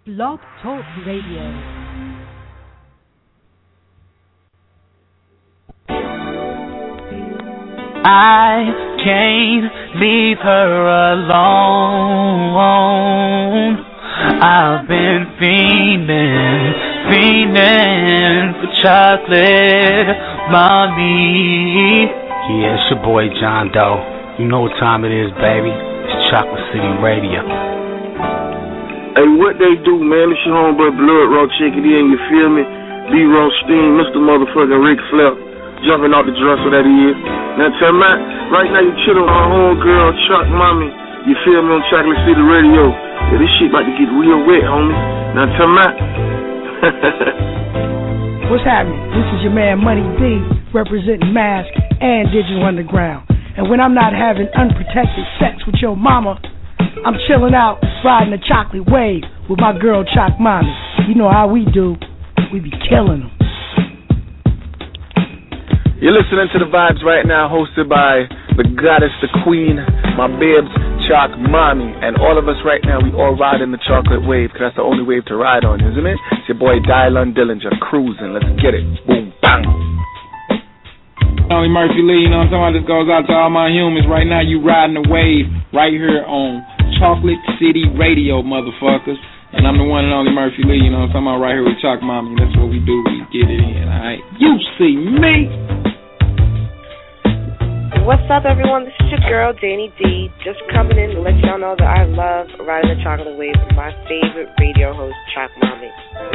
Blog Talk Radio. I can't leave her alone. I've been fiending for chocolate, mommy. Yeah, it's your boy John Doe. You know what time it is, baby. It's Chocolate City Radio. Hey, what they do, man? It's your homeboy Blood Raw Chickadee, and you feel me? B-Roll Steam, Mr. Motherfucking Ric Flair, jumping out the dresser that he is. Now tell me, right now you chillin' with my homegirl, Chuck Mommy. You feel me on Chocolate City Radio? Yeah, this shit about to get real wet, homie. Now tell me. What's happening? This is your man Money D, representing Mask and Digital Underground. And when I'm not having unprotected sex with your mama, I'm chilling out, riding the chocolate wave with my girl Choc Mommy. You know how we do. We be killing them. You're listening to The Vibes right now, hosted by the goddess, the queen, my bibs, Choc Mommy. And all of us right now, we all ride in the chocolate wave, because that's the only wave to ride on, isn't it? It's your boy Dylan Dillinger, cruising. Let's get it. Boom, bang. Only Murphy Lee, you know what I'm talking about? This goes out to all my humans. Right now, you riding the wave right here on Chocolate City Radio, motherfuckers. And I'm the one and only Murphy Lee, you know what I'm talking about, right here with Choc Mommy. That's what we do. We get it in, alright? You see me. What's up, everyone? This is your girl, Danny D, just coming in to let y'all know that I love riding the chocolate wave with my favorite radio host, Choc Mommy.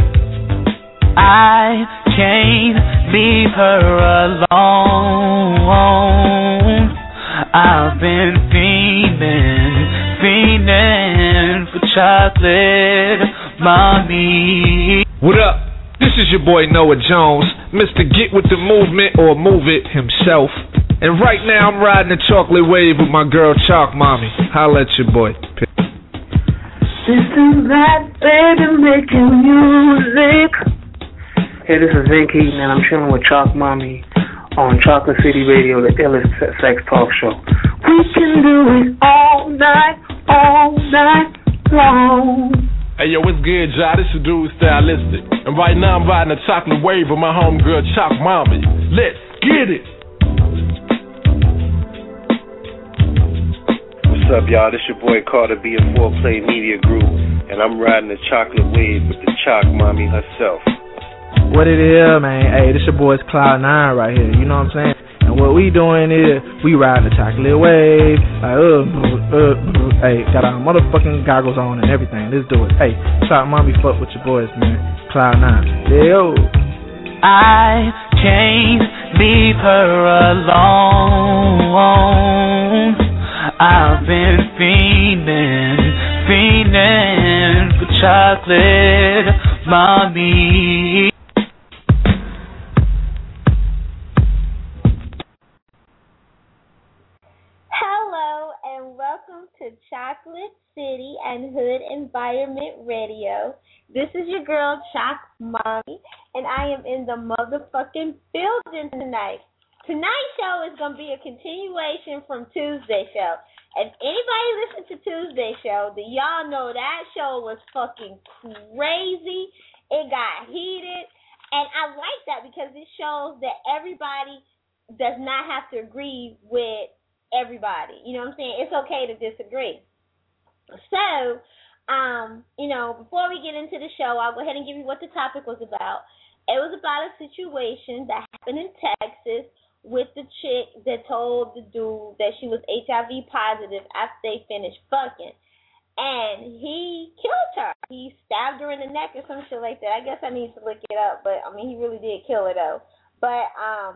I can't leave her alone. I've been fiending for chocolate, mommy. What up? This is your boy Noah Jones, Mr. Get With The Movement, or Move It himself. And right now I'm riding the chocolate wave with my girl Choc Mommy. Holla at your boy. This is that baby making music. Hey, this is Vin Keaton, and I'm chilling with Choc Mommy on Chocolate City Radio, the illest sex talk show. We can do it all night long. Hey, yo, what's good, y'all? This is Dude Stylistic. And right now I'm riding a chocolate wave with my homegirl, Choc Mommy. Let's get it. What's up, y'all? This your boy Carter B of 4Play Media Group, and I'm riding the chocolate wave with the Choc Mommy herself. What it is, man? Hey, this your boy's Cloud9 right here. You know what I'm saying? And what we doing is we riding the chocolate wave. Like, hey, got our motherfucking goggles on and everything. Let's do it. Hey, Choc Mommy, fuck with your boys, man. Cloud9. Yo. I can't leave her alone. I've been fiending for chocolate, mommy. Hello and welcome to Chocolate City and Hood Environment Radio. This is your girl Choc Mommy, and I am in the motherfucking building tonight. Tonight's show is going to be a continuation from Tuesday's show. If anybody listened to Tuesday's show, then y'all know that show was fucking crazy. It got heated. And I like that because it shows that everybody does not have to agree with everybody. You know what I'm saying? It's okay to disagree. So, before we get into the show, I'll go ahead and give you what the topic was about. It was about a situation that happened in Texas with the chick that told the dude that she was HIV positive after they finished fucking. And he killed her. He stabbed her in the neck or some shit like that. I guess I need to look it up, but, he really did kill her, though. But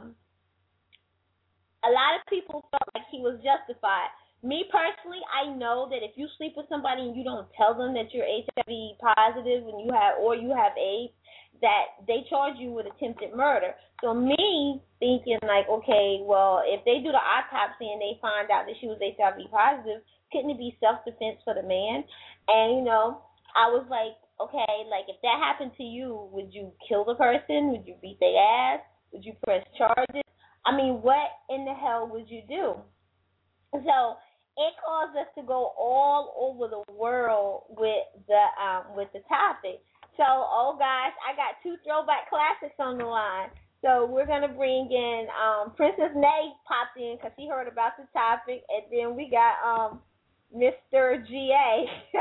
a lot of people felt like he was justified. Me personally, I know that if you sleep with somebody and you don't tell them that you're HIV positive and you have AIDS, that they charge you with attempted murder. So me thinking like, okay, well, if they do the autopsy and they find out that she was HIV positive, couldn't it be self-defense for the man? And, I was like, okay, like if that happened to you, would you kill the person? Would you beat their ass? Would you press charges? I mean, what in the hell would you do? So it caused us to go all over the world with the topic. So, oh gosh, I got 2 throwback classics on the line. So we're gonna bring in Princess Nay popped in because she heard about the topic, and then we got Mr. GA.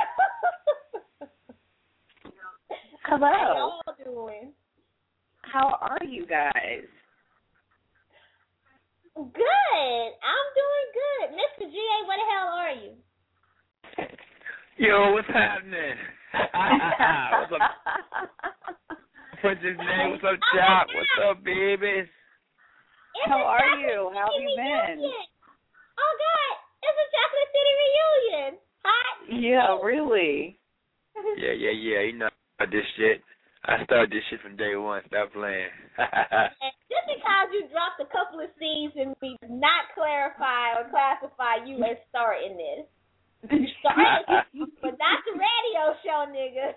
Hello. How y'all doing? How are you guys? Good. I'm doing good. Mr. GA, where the hell are you? Yo, what's happening? What's up? Princess Nay, what's up, Chop? What's up, babies? How are you? How have you been? Oh, God. It's a Chocolate City reunion. Hot? Yeah, really? Yeah. You know this shit. I started this shit from day one. Stop playing. Just because you dropped a couple of scenes and we did not clarify or classify you as starting this. You started, but not the radio show, nigga.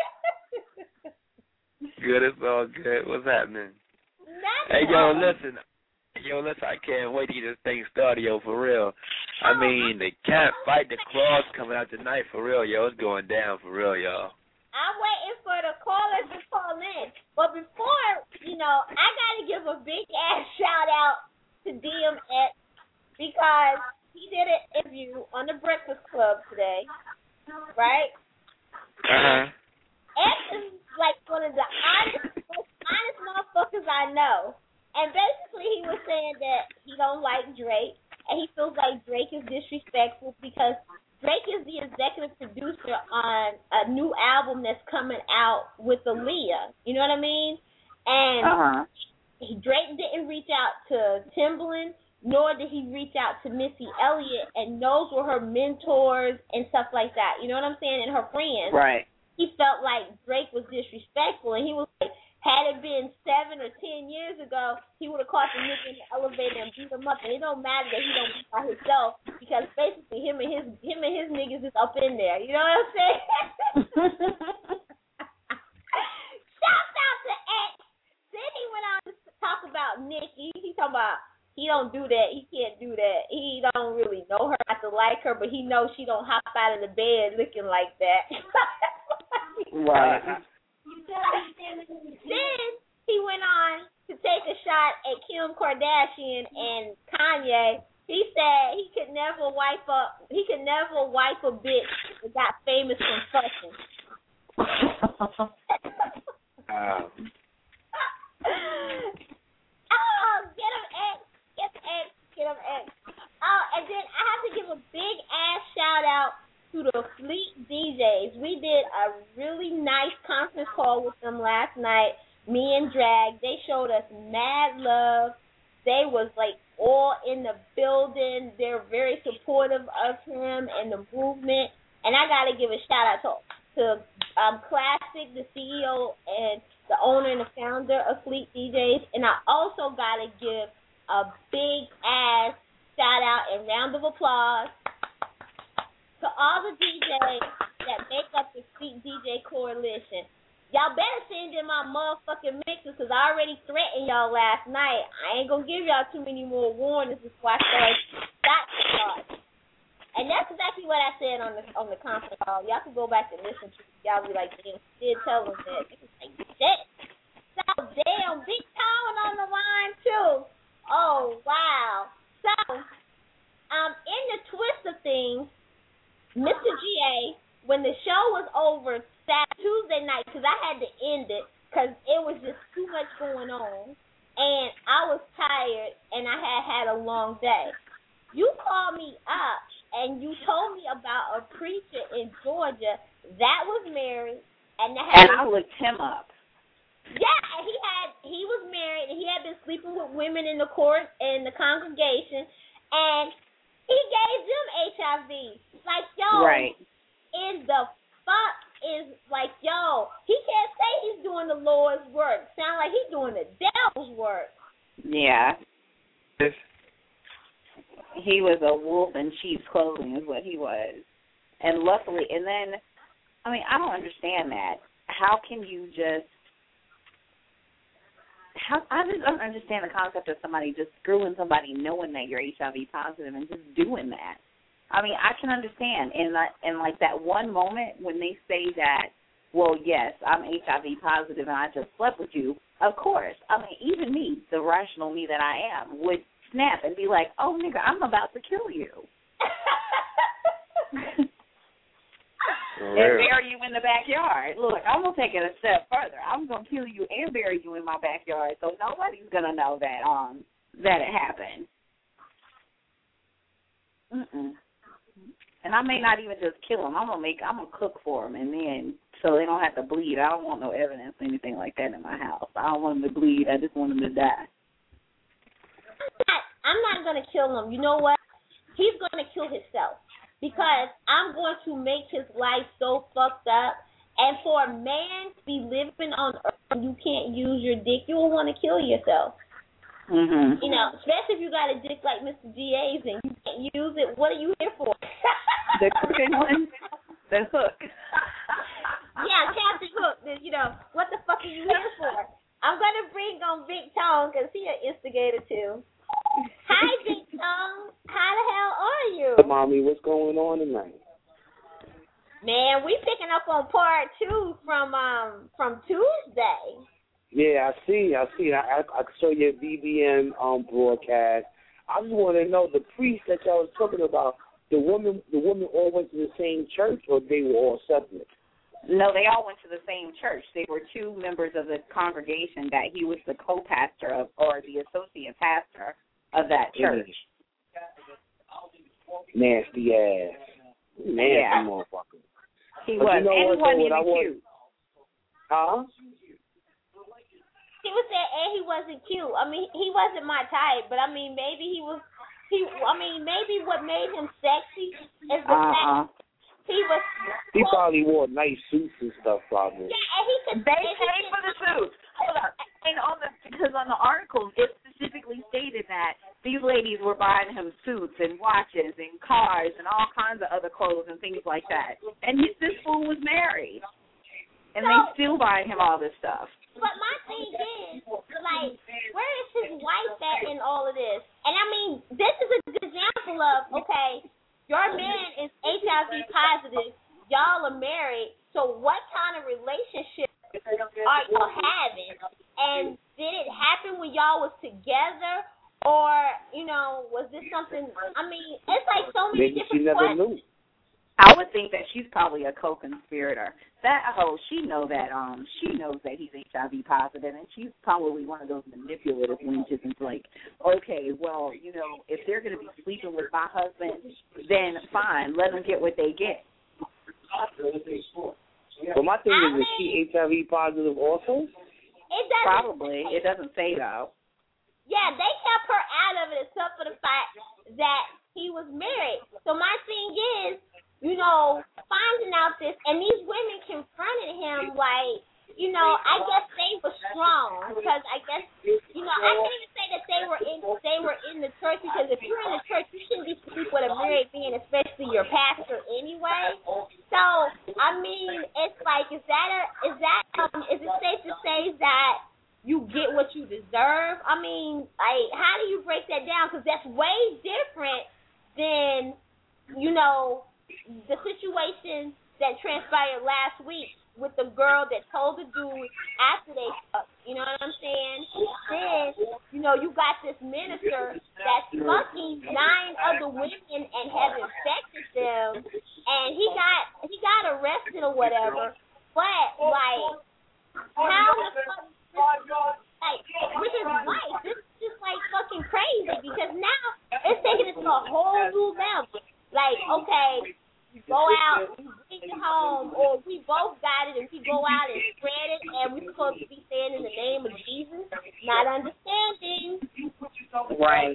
Good, it's all good. What's happening? Nothing. Hey, listen, I can't wait to get this thing started, yo, for real. I mean, the cat fight, the claws coming out tonight, for real, yo. It's going down, for real, y'all. I'm waiting for the callers to call in. But before, I got to give a big-ass shout-out to DMX because he did an interview on the Breakfast Club today, right? Uh-huh. X is like one of the most honest motherfuckers I know. And basically he was saying that he don't like Drake, and he feels like Drake is disrespectful because Drake is the executive producer on a new album that's coming out with Aaliyah. You know what I mean? And Drake didn't reach out to Timbaland, nor did he reach out to Missy Elliott, and those were her mentors and stuff like that. You know what I'm saying? And her friends. Right. He felt like Drake was disrespectful, and he was like, had it been 7 or 10 years ago, he would have caught the nigga in the elevator and beat him up. And it don't matter that he don't beat by himself because basically him and his niggas is up in there. You know what I'm saying? Shout out to X. Then he went on to talk about Nicki. He talking about he don't do that. He can't do that. He don't really know her, not to like her, but he knows she don't hop out of the bed looking like that. Right. Then he went on to take a shot at Kim Kardashian and Kanye. He said he could never wipe a bitch that got famous from fucking. Get him X. Oh, and then I have to give a big ass shout out to the Fleet DJs. We did a really nice conference call with them last night, me and Drag. They showed us mad love. They was like all in the building. They're very supportive of him and the movement. And I got to give a shout out to Classic, the CEO and the owner and the founder of Fleet DJs. And I also got to give a big ass shout out and round of applause to all the DJs that make up the Fleet DJ Coalition. Y'all better send in my motherfucking mixes because I already threatened y'all last night. I ain't gonna give y'all too many more warnings before I start. And that's exactly what I said on the conference call. Y'all can go back and listen to it. Y'all be like, damn, did tell them that. It was like, shit. So damn, Big Tone on the line too. Oh wow. So, in the twist of things, Mr. GA, when the show was over Tuesday night, because I had to end it because it was just too much going on, and I was tired, and I had a long day. You called me up, and you told me about a preacher in Georgia that was married, and I looked him up. Yeah, he was married, and he had been sleeping with women in the court and the congregation, and he gave them HIV. Like, yo, right. In the fuck is like, yo, he can't say he's doing the Lord's work. Sound like he's doing the devil's work. Yeah. He was a wolf in sheep's clothing is what he was. And luckily, and then, I mean, I don't understand that. How can you just, I just don't understand the concept of somebody just screwing somebody knowing that you're HIV positive and just doing that. I mean, I can understand in like that one moment when they say that, well, yes, I'm HIV positive and I just slept with you. Of course. I mean, even me, the rational me that I am, would snap and be like, oh, nigga, I'm about to kill you. And bury you in the backyard. Look, I'm going to take it a step further. I'm going to kill you and bury you in my backyard so nobody's going to know that it happened. And I may not even just kill them. I'm gonna cook for them, and then so they don't have to bleed. I don't want no evidence or anything like that in my house. I don't want them to bleed. I just want them to die. I'm not gonna kill him. You know what? He's gonna kill himself because I'm going to make his life so fucked up. And for a man to be living on Earth and you can't use your dick, you will want to kill yourself. Mm-hmm. You know, especially if you got a dick like Mr. G.A.'s and you can't use it. What are you here for? The cooking one? The hook. Yeah, Captain Hook. You know, what the fuck are you here for? I'm going to bring on Big Tone because he's an instigator too. Hi, Big Tone. How the hell are you? Mommy, what's going on tonight? Man, we picking up on part 2 from Tuesday. Yeah, I see. I saw your BBM broadcast. I just want to know the priest that y'all was talking about. The women all went to the same church, or they were all separate? No, they all went to the same church. They were 2 members of the congregation that he was the co-pastor of, or the associate pastor of that church. Nasty ass. Nasty motherfucker. He was. You know and he wasn't even cute. Huh? He was saying, and he wasn't cute. I mean, he wasn't my type, but I mean, maybe he was. Maybe what made him sexy is the fact he was. He probably wore nice suits and stuff, probably. Yeah, and he could. They paid for the suits. Hold on, and because on the article it specifically stated that these ladies were buying him suits and watches and cars and all kinds of other clothes and things like that. And this fool was married, and they still buying him all this stuff. But my thing is, like, where is his wife at in all of this? And I mean, this is a good example of, okay, your man is HIV positive, y'all are married, so what kind of relationship are y'all having? And did it happen when y'all was together? Or, you know, was this something, I mean, it's like so many different questions. I would think that she's probably a co-conspirator. That hoe, she knows that he's HIV positive, and she's probably one of those manipulative wenches. And it's like, okay, well, you know, if they're going to be sleeping with my husband, then fine, let them get what they get. But my thing is she HIV positive also? Probably. It doesn't say though. Yeah, they kept her out of it except for the fact that he was married. So my thing is, you know, finding out this, and these women confronted him like, you know, I guess they were strong because I guess, you know, I can't even say that they were in the church because if you're in the church, you shouldn't be sleeping with a married man, especially your pastor anyway. So I mean, it's like, is it safe to say that you get what you deserve? I mean, like, how do you break that down? Because that's way different than, you know, the situation that transpired last week with the girl that told the dude after they fucked. You know what I'm saying? Then, you know, you got this minister that's fucking 9 other women and having sex with them, and he got arrested or whatever. But like, how the fuck? Like, with his wife, this is just like fucking crazy because now it's taking it to a whole new level. Like, okay, you go out, you bring it home, or we both got it and we go out and spread it, and we're supposed to be saying in the name of Jesus, not understanding. Right.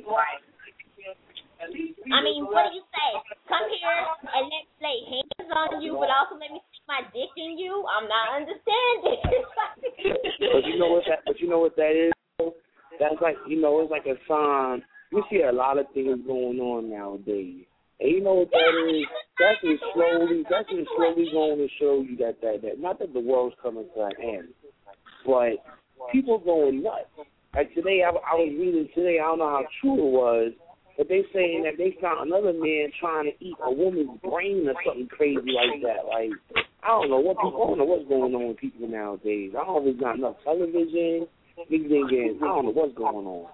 I mean, what do you say? Come here and let's lay hands on you, but also let me stick my dick in you? I'm not understanding. But you know what that is? That's like, you know, it's like a sign. You see a lot of things going on nowadays. And you know what that is? That's just slowly going to show you that not that the world's coming to an end, but people going nuts. Like today, I was reading today, I don't know how true it was, but they saying that they found another man trying to eat a woman's brain or something crazy like that. Like, I don't know what's going on with people nowadays. I don't know if there's not enough television. Niggas ain't getting, I don't know what's going on.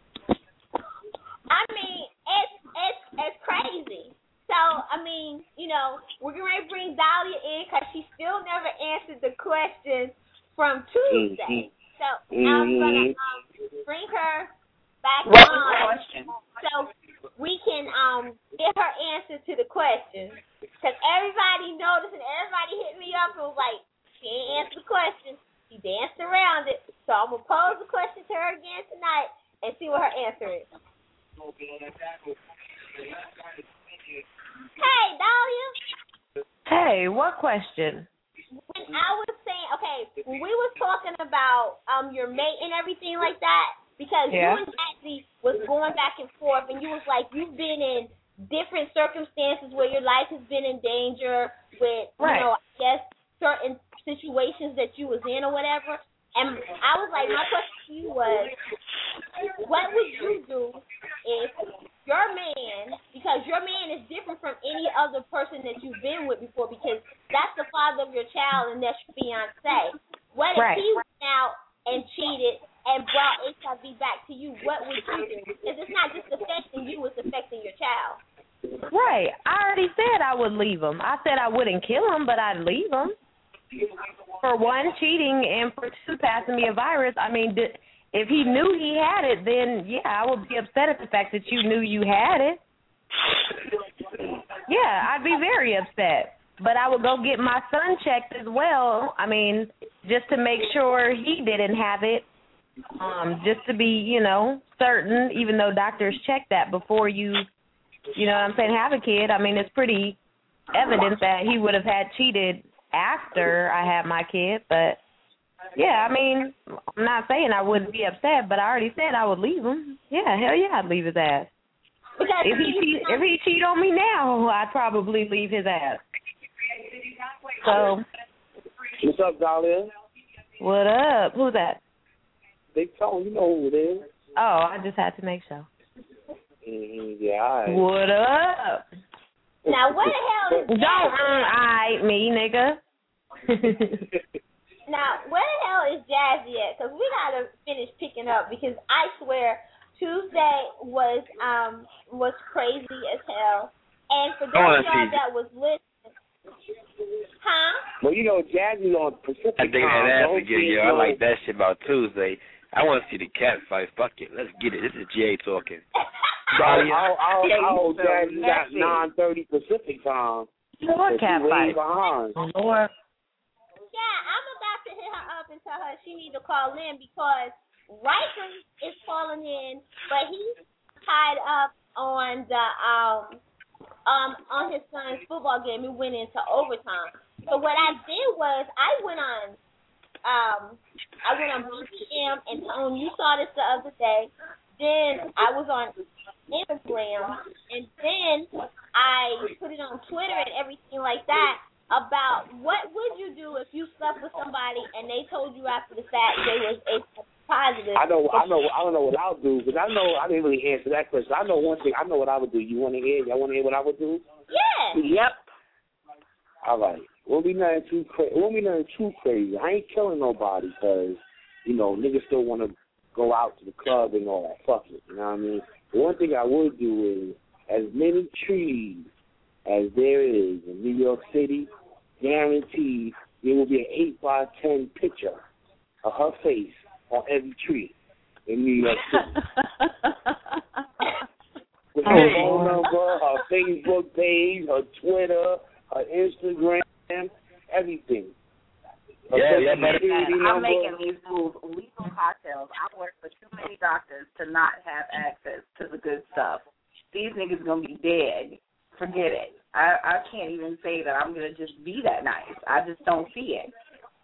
I mean, it's crazy. So, I mean, you know, we're going to bring Dahlia in because she still never answered the question from Tuesday. So, I'm going to bring her back on so we can get her answer to the question. Because everybody noticed and everybody hit me up and was like, she ain't answered the question. She danced around it. So, I'm going to pose the question to her again tonight and see what her answer is. Hey, Dahlia. Hey, what question? When I was saying, okay, when we was talking about your mate and everything like that, because you and Patsy was going back and forth, and you was like, you've been in different circumstances where your life has been in danger with, you know, I guess certain situations that you was in or whatever. And I was like, my question to you was, what would you do if your man, because your man is different from any other person that you've been with before, because that's the father of your child and that's your fiance. What if he went out and cheated and brought HIV back to you? What would you do? Because it's not just affecting you, it's affecting your child. Right. I already said I would leave him. I said I wouldn't kill him, but I'd leave him. For one, cheating, and for two, passing me a virus. I mean, if he knew he had it, then, yeah, I would be upset at the fact that you knew you had it. Yeah, I'd be very upset. But I would go get my son checked as well. I mean, just to make sure he didn't have it, just to be, you know, certain, even though doctors check that before you know what I'm saying, have a kid. I mean, it's pretty evident that he would have had cheated after I had my kid, but yeah, I mean, I'm not saying I wouldn't be upset, but I already said I would leave him. Yeah, hell yeah, I'd leave his ass. If he cheat on me now, I'd probably leave his ass. So, what's up, Dahlia? What up? Who's that? Big Tone, you know who it is. Oh, I just had to make sure. Yeah, all right. What up? Now, what the hell is Don't I me, nigga. Now, where the hell is Jazzy at? Because we got to finish picking up, because I swear Tuesday was crazy as hell. And for those of y'all that was listening, well, you know, Jazzy's on Pacific I think that ass again, yo. I like that shit about Tuesday. I want to see the cat fight. Fuck it. Let's get it. This is Jay talking. I'll Jazzy got 9:30 Pacific time. What cat fight? Lord. Yeah, I'm about to hit her up and tell her she need to call in, because Riker is calling in, but he's tied up on the on his son's football game. It went into overtime. So what I did was I went on BTM, and Tone, you saw this the other day. Then I was on Instagram, and then I put it on Twitter and everything like that, about what would you do if you slept with somebody and they told you after the fact they was positive. I don't know what I'll do, because I know I didn't really answer that question. I know one thing. I know what I would do. You want to hear? Y'all want to hear what I would do? Yeah. Yep. All right. Won't be nothing too crazy. I ain't killing nobody, because, you know, niggas still want to go out to the club and all that. Fuck it. You know what I mean? The one thing I would do is, as many trees as there is in New York City, guaranteed there will be an 8x10 picture of her face on every tree in New York City. With her phone number, her Facebook page, her Twitter, her Instagram, everything. I'm making these moves. Lethal cocktails. I work for too many doctors to not have access to the good stuff. These niggas gonna be dead. Forget it. I can't even say that I'm gonna just be that nice. I just don't see it.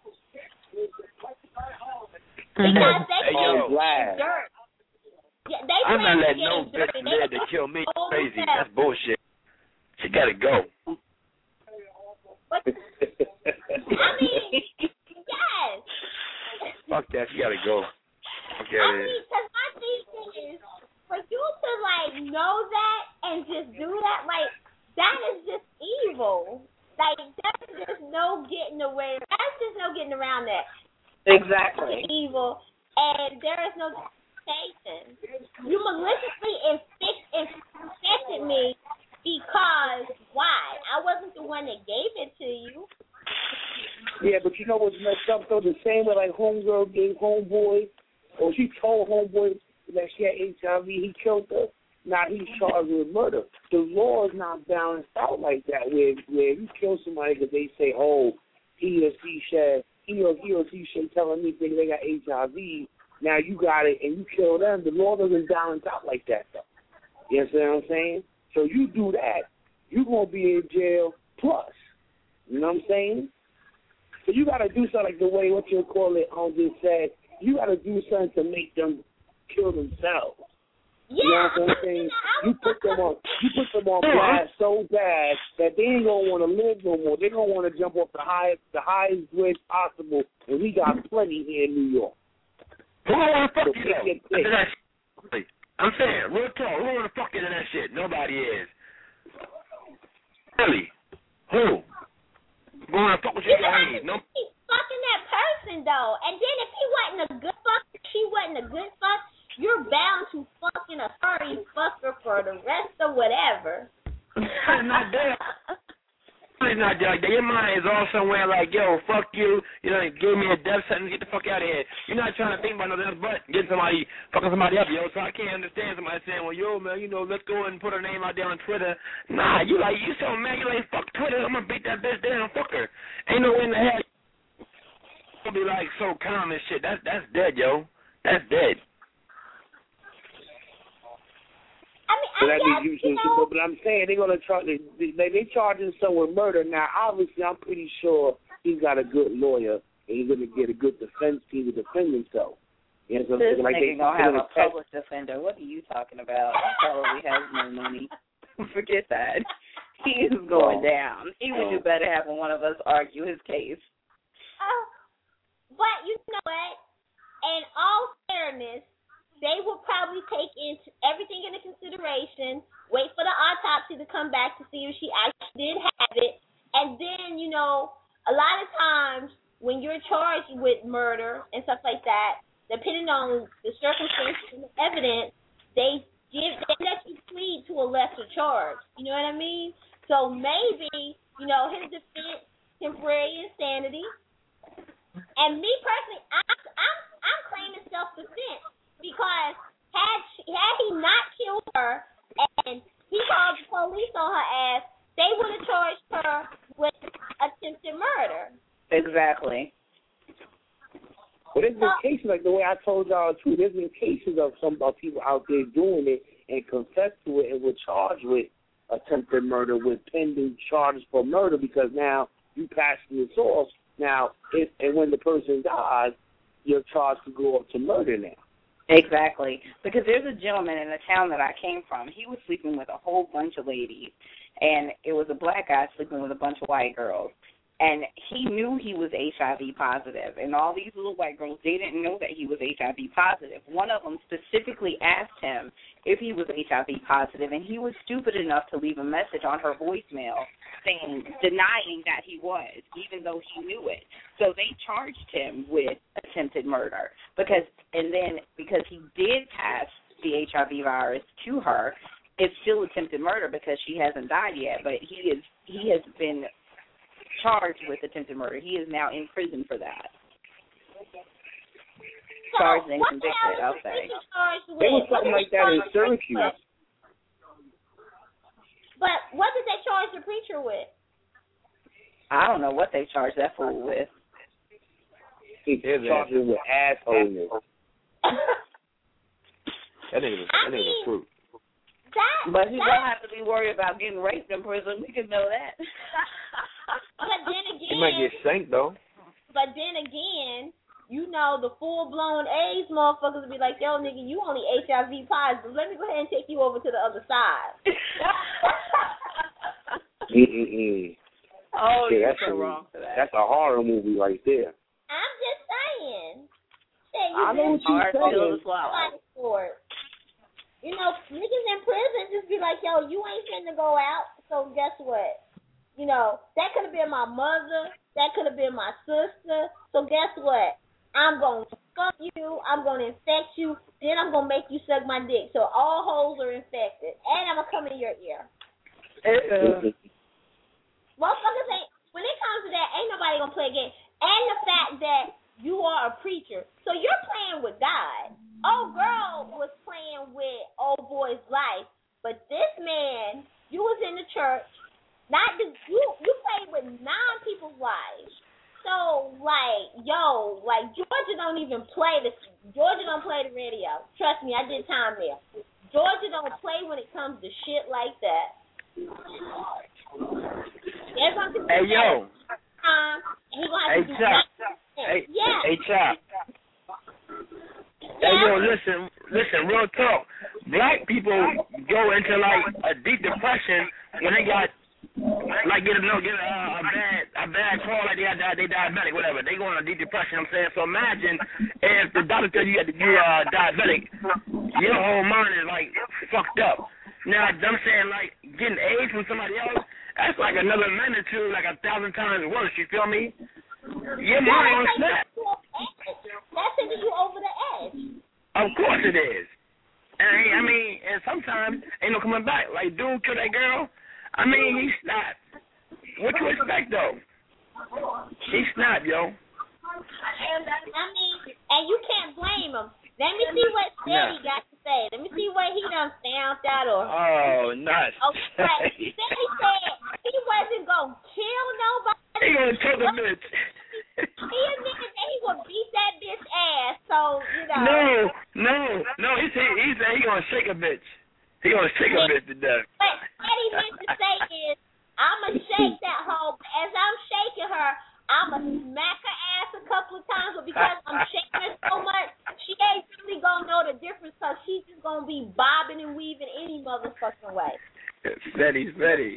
Because they hey, yo. dirt. Yeah, they I'm not letting no bitch live to kill me. Crazy. That's bullshit. She gotta go. I mean, yes. Fuck that. She gotta go. Okay. I mean, because my thing is, for you to, like, know that, just do that? Like, that is just evil. Like, there's just no getting away. There's just no getting around that. Exactly. It's evil, and there is no justification. You maliciously infected me because why? I wasn't the one that gave it to you. Yeah, but you know what's messed up though? The same way like homegirl gave homeboy, or she told homeboy that she had HIV, he killed her. Now he's charged with murder. The law is not balanced out like that. Where you kill somebody because they say, oh, he or she should telling me they got HIV. Now you got it and you kill them. The law doesn't balance out like that though. You know what I'm saying? So you do that, you're gonna be in jail plus. You know what I'm saying? So you got to do something like the way, what you call it, just said, you got to do something to make them kill themselves. Yeah, you know what I'm saying? You put them on blast so bad that they ain't going to want to live no more. They're going to want to jump off the highest bridge possible, and we got plenty here in New York. Who the fuck is? I'm saying, real talk, who the fuck is in that shit? Nobody is. Really? Who? Going to fuck with your guys. No. He's fucking that person though, and then if he wasn't a good fuck, she wasn't a good fuck, you're bound to fucking a furry fucker for the rest of whatever. Not there. It's not like that. Your mind is all somewhere like, yo, fuck you. You know, give me a death sentence. Get the fuck out of here. You're not trying to think about nothing else but getting somebody, fucking somebody up, yo. So I can't understand somebody saying, well, yo, man, you know, let's go and put her name out there on Twitter. Nah, you so mad. You like, fuck Twitter. I'm gonna beat that bitch down. Fuck her. Ain't no way in the hell. You'll be like so calm and shit. That's dead, yo. That's dead. But I'm saying they're gonna charge. They charging someone murder now. Obviously, I'm pretty sure he's got a good lawyer and he's gonna get a good defense team to defend himself. You know, this like nigga gonna have a public defender. What are you talking about? He probably has no money. Forget that. He is going down. He would do better having one of us argue his case. But you know what? In all fairness, they will probably take everything into consideration, wait for the autopsy to come back to see if she actually did have it, and then, you know, a lot of times when you're charged with murder and stuff like that, depending on the circumstances and the evidence, they let you plead to a lesser charge. You know what I mean? So maybe, you know, his defense, temporary insanity, and me personally, I'm claiming self-defense. Because had he not killed her and he called the police on her ass, they would have charged her with attempted murder. Exactly. But there's been cases like the way I told y'all too. There's been cases of people out there doing it and confess to it and were charged with attempted murder with pending charges for murder because now you passing this off. Now, and when the person dies, you're charged to go up to murder now. Exactly. Because there's a gentleman in the town that I came from. He was sleeping with a whole bunch of ladies, and it was a black guy sleeping with a bunch of white girls. And he knew he was HIV positive. And all these little white girls, they didn't know that he was HIV positive. One of them specifically asked him if he was HIV positive, and he was stupid enough to leave a message on her voicemail denying that he was, even though he knew it. So they charged him with attempted murder because he did pass the HIV virus to her, it's still attempted murder because she hasn't died yet, but he has been charged with attempted murder. He is now in prison for that. Charged and convicted, I'll say. There was something like that in Syracuse. But what did they charge the preacher with? I don't know what they charged that fool with. He charged him with assholeness. That nigga was fruit. But he don't have to be worried about getting raped in prison. We can know that. But then again, he might get shanked though. But then again, you know the full-blown AIDS motherfuckers will be like, yo, nigga, you only HIV positive. Let me go ahead and take you over to the other side. Oh, yeah, you're so wrong for that. That's a horror movie right there. I'm just saying. I know what you're saying. For it. You know, niggas in prison just be like, yo, you ain't finna go out, so guess what? You know, that could have been my mother, that could have been my sister, so guess what? I'm going to fuck you, I'm going to infect you, then I'm going to make you suck my dick. So all hoes are infected, and I'm going to come in your ear. Motherfuckers ain't, when it comes to that, ain't nobody going to play a game. And the fact that you are a preacher, so you're playing with God. Old girl was playing with old boy's life, but this man, you was in the church, you played with 9 people's lives. So Georgia don't even play Georgia don't play the radio. Trust me, I did time there. Georgia don't play when it comes to shit like that. Hey yo. He gonna have to do Chop. Hey Chop. Hey yo, listen, real talk. Black people go into like a deep depression when they got like get a bad call, like they diabetic, whatever. They go on a deep depression. I'm saying, so imagine if the doctor tells you you're diabetic, your whole mind is like fucked up. Now I'm saying like getting AIDS from somebody else, that's like another magnitude, like 1,000 times worse. You feel me? Your mind on snap. That's sending you over the edge. Of course it is. And I mean, and sometimes ain't no coming back. Like dude killed that girl. I mean, he snapped. What you expect, though? He snapped, yo. I mean, and you can't blame him. Let me see what Steady got to say. Let me see what he done found out or... Oh, nuts. Okay. Steady said he wasn't going to kill nobody. He going to kill the bitch. He admitted that he would beat that bitch ass, so, you know... No. He said he going to shake a bitch. He gonna shake a bitch to death. But what he meant to say is, I'ma shake that hoe. As I'm shaking her, I'ma smack her ass a couple of times. But because I'm shaking her so much, she ain't really gonna know the difference. So she's just gonna be bobbing and weaving any motherfucking way. Steady.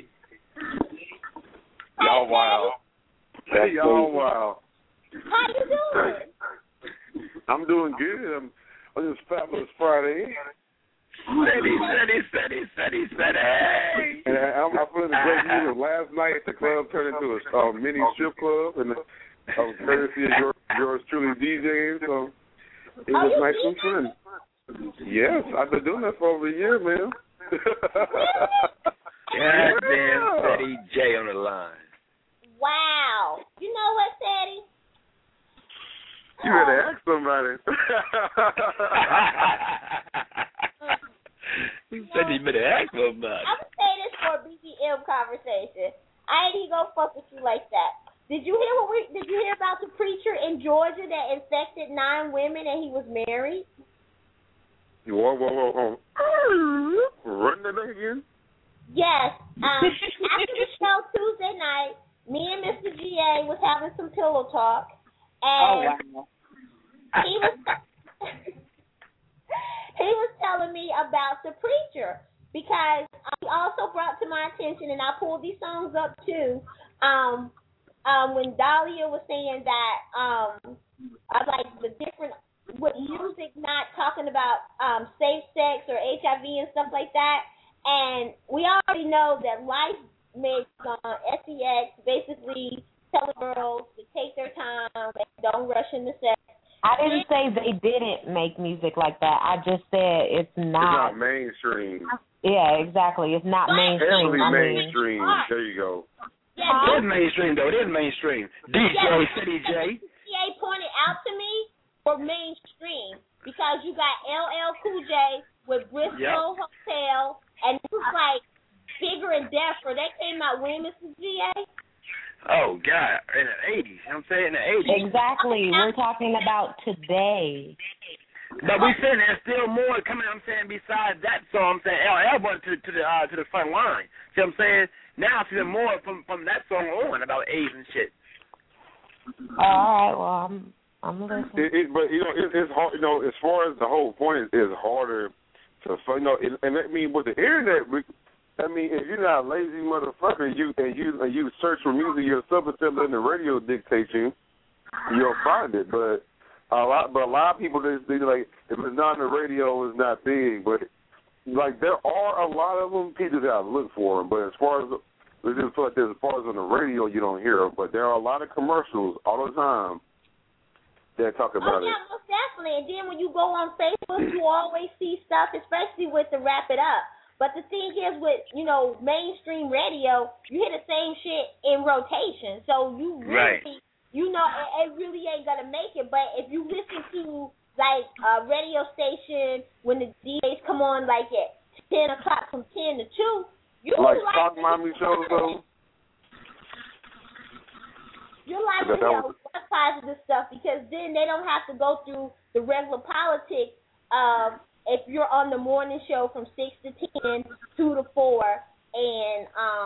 Y'all wild. Hey, y'all wild. How you doing? I'm doing good. On this fabulous Friday. Steady. And I'm feeling a great mood. Last night, the club turned into a mini strip club, and courtesy of yours truly DJing, so it was nice and fun. Yes, I've been doing that for over a year, man. Goddamn Steady J on the line. Wow. You know what, Steady? You better ask somebody. You said you better ask somebody. I'm gonna say this for a BBM conversation. I ain't even gonna fuck with you like that. Did you hear about the preacher in Georgia that infected 9 women and he was married? Whoa. Run that again? Yes. After the show Tuesday night, me and Mr. GA was having some pillow talk, and he was telling me about the preacher because he also brought to my attention, and I pulled these songs up too. When Dahlia was saying that I like the different with music not talking about safe sex or HIV and stuff like that, and we already know that Life makes SEX basically telling girls to take their time and don't rush into sex. I didn't say they didn't make music like that. I just said it's not. It's not mainstream. Yeah, exactly. It's not mainstream. Mainstream. There you go. Yeah, it is mainstream, though. It is mainstream. DJ, City J. CA pointed out to me for mainstream because you got LL Cool J with Bristol Hotel, and it was like bigger and deafer. That came out when, Mr. GA? Oh, God, in the 80s. You know what I'm saying? In the 80s. Exactly. We're talking about today. But we saying there's still more coming, I'm saying, besides that song. I'm saying LL went to the front line. See what I'm saying? Now it's even more from that song on about AIDS and shit. All right, well, I'm listening. But, it's hard, as far as the whole point is harder to, and I mean, with the internet, if you're not a lazy motherfucker, and you search for music yourself instead of letting the radio dictate you, you'll find it. But a lot of people, they like, if it's not on the radio, it's not big. But like there are a lot of them. People that I look for them, but as far as let's just put it this, as far as on the radio, you don't hear them. But there are a lot of commercials all the time that talk about it. Yeah, most definitely. And then when you go on Facebook, you always see stuff, especially with the Wrap It Up. But the thing is, with mainstream radio, you hear the same shit in rotation. So you really, it really ain't gonna make it. But if you listen to like a radio station when the DJs come on like at 10 o'clock from 10 to 2, you like Talk Mommy shows though. You like more positive stuff because then they don't have to go through the regular politics of if you're on the morning show from 6 to 10, 2 to 4, and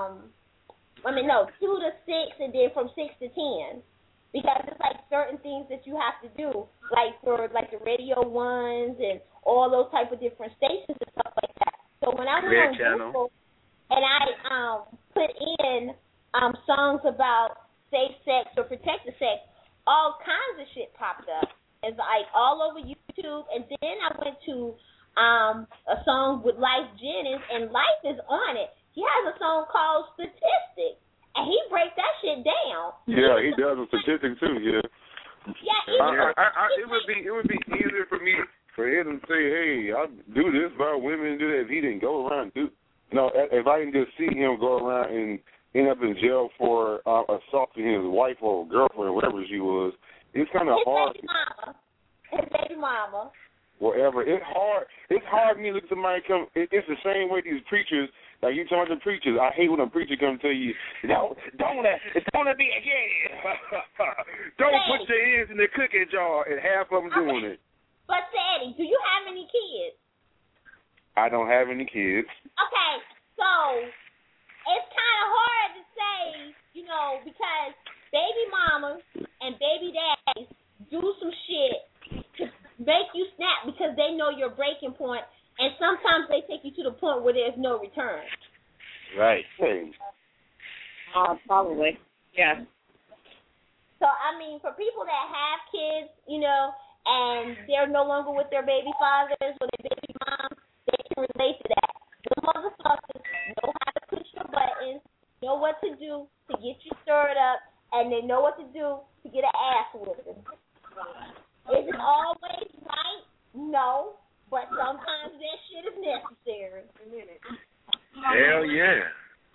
2 to 6, and then from 6 to 10. Because it's like certain things that you have to do, like for like the radio ones and all those type of different stations and stuff like that. So when I went on Google and I put in songs about safe sex or protected sex, all kinds of shit popped up. It's like all over YouTube. And then I went to a song with Life Jennings, and Life is on it. He has a song called Statistics. And he breaks that shit down. Yeah, he does with statistics too. Yeah. Yeah. It would be easier for me for him to say, "Hey, I do this about women, do that." If he didn't go around and do, if I can just see him go around and end up in jail for assaulting his wife or girlfriend, whatever she was, it's kind of hard. His baby mama. Whatever. It's hard. It's hard for me to look at somebody come. It's the same way these preachers. Like you talking to preachers, I hate when a preacher come tell you, don't be again. Don't put your hands in the cooking jar, and half of them doing it. But Sadie, do you have any kids? I don't have any kids. Okay, so it's kind of hard to say, because baby mamas and baby daddies do some shit to make you snap because they know your breaking point. And sometimes they take you to the point where there's no return. Right. Probably. Yeah. So, I mean, for people that have kids, and they're no longer with their baby fathers or their baby moms, they can relate to that. The motherfuckers know how to push your buttons, know what to do to get you stirred up, and they know what to do to get an ass whipping. Is it always right? No. But sometimes that shit is necessary. Hell yeah.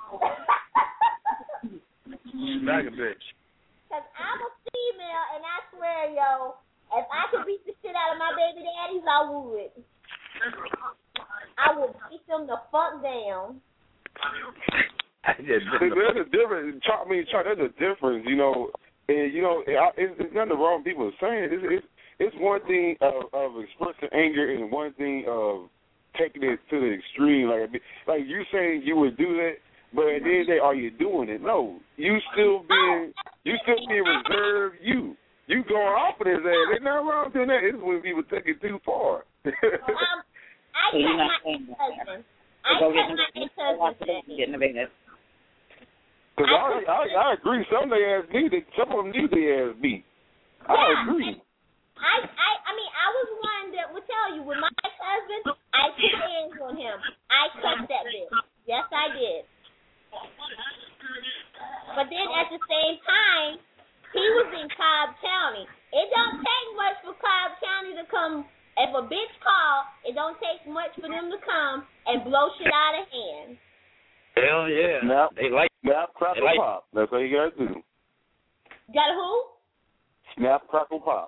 Smack a bitch. Because I'm a female, and I swear, if I could beat the shit out of my baby daddies, I would. I would beat them the fuck down. There's a difference. Chuck, there's a difference, and, it's nothing wrong with people saying. It's one thing of expressing anger and one thing of taking it to the extreme. Like you saying you would do that, but at the end of the day, are you doing it? No. You still being reserved. You going off of his ass. There's nothing wrong with doing that. It's when people take it too far. I cut my ex-husband. Get in the business. Because I agree. Some of them need their ass beat. I agree. I mean, I was one that would tell you, with my ex-husband, I put hands on him. I cut that bitch. Yes, I did. But then at the same time, he was in Cobb County. It don't take much for Cobb County to come. If a bitch call, it don't take much for them to come and blow shit out of hand. Hell yeah. Snap, crackle, pop. That's all you gotta do. Got who? Snap, crackle, pop.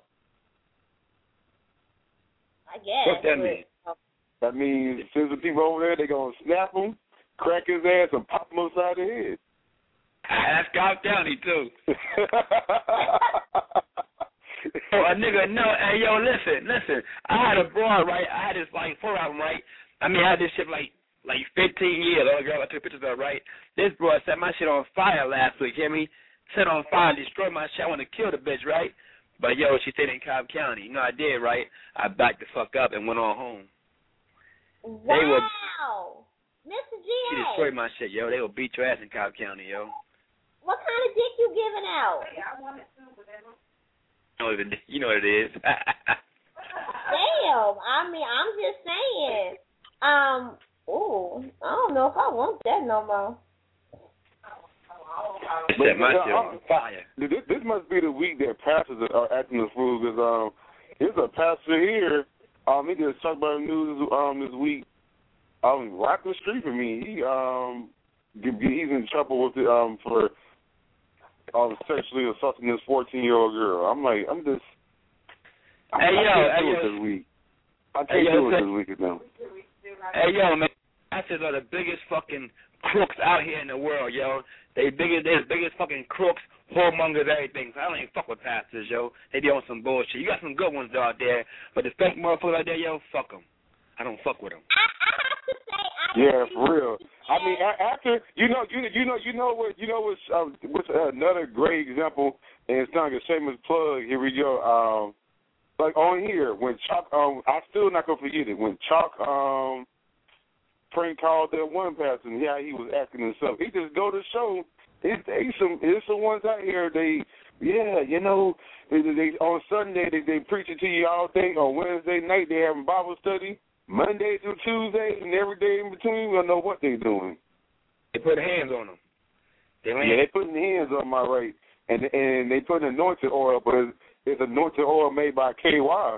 I guess. What's that mean? That means since the people over there, they're going to snap him, crack his ass, and pop him upside the head. That's Cobb County, too. A nigga, no. Hey, yo, listen. I had a broad, right? I had this, 4 album, right? I mean, I had this shit, like 15 years. The girl I took pictures of, right? This broad set my shit on fire last week, hear me? Set on fire, destroyed my shit. I want to kill the bitch, right? But, yo, she stayed in Cobb County. I did, right? I backed the fuck up and went on home. Wow. Mr. G.A. She destroyed my shit, yo. They will beat your ass in Cobb County, yo. What kind of dick you giving out? You know what it is. Damn. I mean, I'm just saying. Ooh, I don't know if I want that no more. But my shit on fire. This must be the week that pastors are acting the fool, because there's a pastor here. He just talked about the news this week. Rock the street for me. He's in trouble with for sexually assaulting this 14-year-old girl. I can't do it this week. I can't do it this week now. Hey, yo, man, pastors are the biggest fucking crooks out here in the world, yo. They're the biggest fucking crooks, whoremongers, everything. So I don't even fuck with pastors, yo. They be on some bullshit. You got some good ones out there, but the fake motherfuckers out there, yo, fuck them. I don't fuck with them. Yeah, for real. I mean, after what's another great example, and it's not like a shameless plug. Here we go. Like on here, when Chalk, I'm still not gonna forget it. When Chalk prank called that one pastor, and how he was acting and stuff. He just go to show. There's some ones out here. They on Sunday they preach it to you all day. On Wednesday night they having Bible study. Monday through Tuesday and every day in between, we don't know what they're doing. They put hands on them. They putting hands on my right, and they put anointed oil, but it's anointed oil made by KY.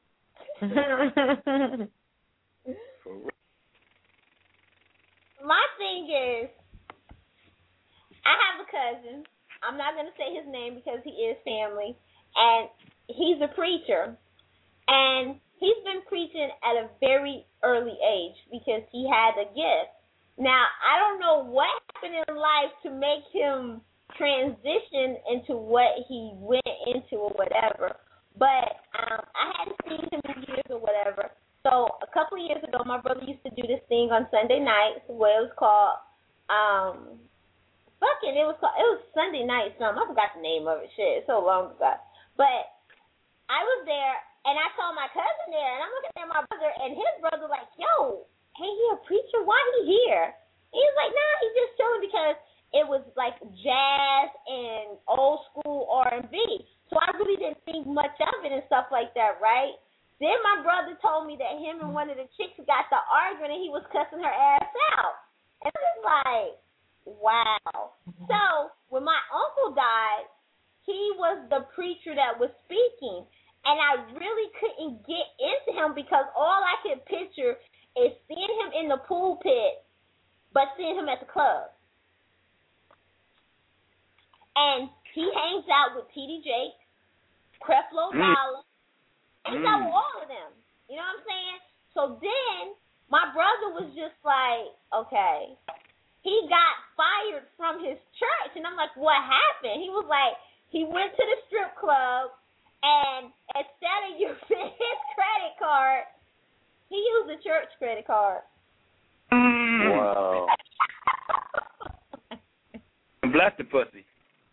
My thing is, I have a cousin. I'm not going to say his name because he is family, and he's a preacher, and he's been preaching at a very early age because he had a gift. Now, I don't know what happened in life to make him transition into what he went into or whatever, but I hadn't seen him in years or whatever. So a couple of years ago, my brother used to do this thing on Sunday nights where it was called, it was Sunday night something. I forgot the name of it. Shit, it's so long ago. But I was there, and I saw my cousin there, and I'm looking at my brother, and his brother like, yo, hey, he a preacher? Why he here? He was like, nah, he's just chilling because it was like jazz and old school R&B. So I really didn't think much of it and stuff like that, right? Then my brother told me that him and one of the chicks got to arguing and he was cussing her ass out. And I was like, wow. So when my uncle died, he was the preacher that was speaking. And I really couldn't get into him because all I could picture is seeing him in the pulpit, but seeing him at the club. And he hangs out with T.D. Jakes, Creflo Dollar, and so all of them. You know what I'm saying? So then my brother was just like, okay. He got fired from his church. And I'm like, what happened? He was like, he went to the strip club, and instead of using his credit card, he used the church credit card. Wow. Bless the pussy.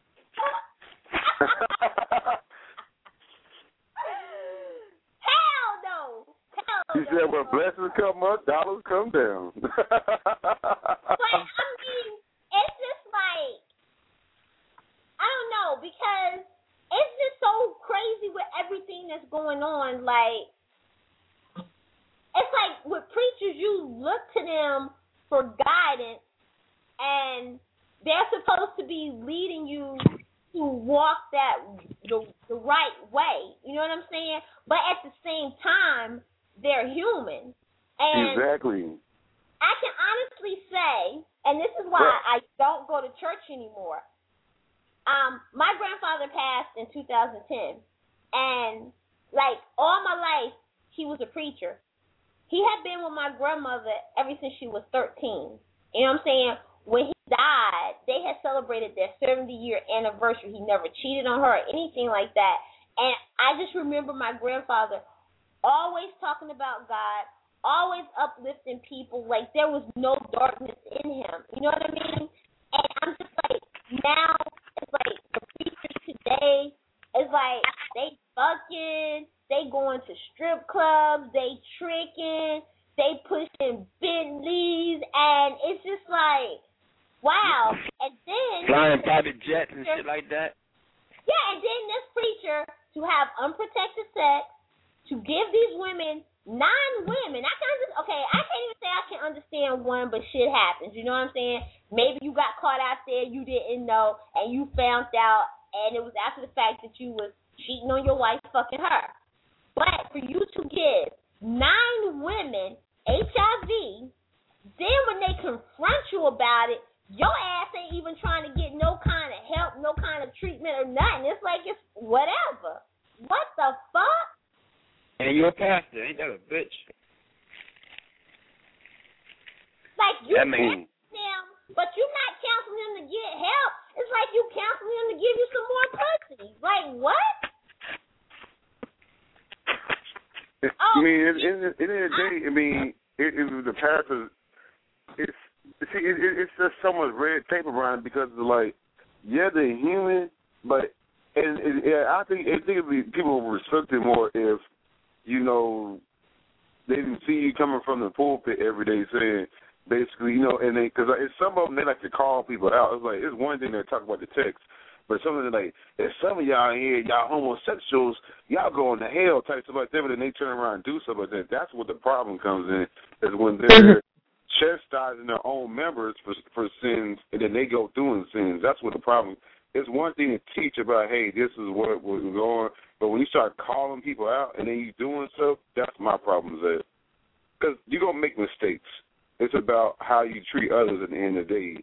Hell no. You said, well, blessings come up, dollars come down. But, I mean, it's just like, I don't know, because it's just so crazy with everything that's going on. Like, it's like with preachers, you look to them for guidance, and they're supposed to be leading you to walk the right way. You know what I'm saying? But at the same time, they're human. And exactly. I can honestly say, and this is why I don't go to church anymore. My grandfather passed in 2010, and like all my life, he was a preacher. He had been with my grandmother ever since she was 13. You know what I'm saying? When he died, they had celebrated their 70-year anniversary. He never cheated on her or anything like that. And I just remember my grandfather always talking about God, always uplifting people. Like there was no darkness in him. You know what I mean? And I'm just like, now it's like the preachers today, it's like they fucking, they going to strip clubs, they tricking, they pushing Bentleys, and it's just like, wow. And then flying private jets and shit like that. Yeah, and then this preacher to have unprotected sex, to give these women 9 women. I can't even say I can understand one, but shit happens. You know what I'm saying? Maybe you got caught out there, you didn't know, and you found out, and it was after the fact that you was cheating on your wife, fucking her. But for you to give 9 women HIV, then when they confront you about it, your ass ain't even trying to get no kind of help, no kind of treatment or nothing. It's like it's whatever. What the fuck? And you're a pastor, ain't that a bitch? Like, you counsel them, but you're not counseling them to get help. It's like you counseling them to give you some more pussy. Like, what? I mean, at the end of the day, I mean, the pastor, it's just so much red tape around it because of, like, yeah, they're human, but I think people will respect it more if, you know, they didn't see you coming from the pulpit every day saying, basically, you know, and because some of them, they like to call people out. It's like, it's one thing to talk about the text, but some of them, like, if some of y'all here, y'all homosexuals, y'all going to hell type stuff like that, but then they turn around and do stuff like that. That's what the problem comes in, is when they're chastising their own members for sins, and then they go doing sins. That's what the problem is. It's one thing to teach about, hey, this is what was going on, but when you start calling people out and then you doing stuff, that's my problem with it. Because you're going to make mistakes. It's about how you treat others at the end of the day.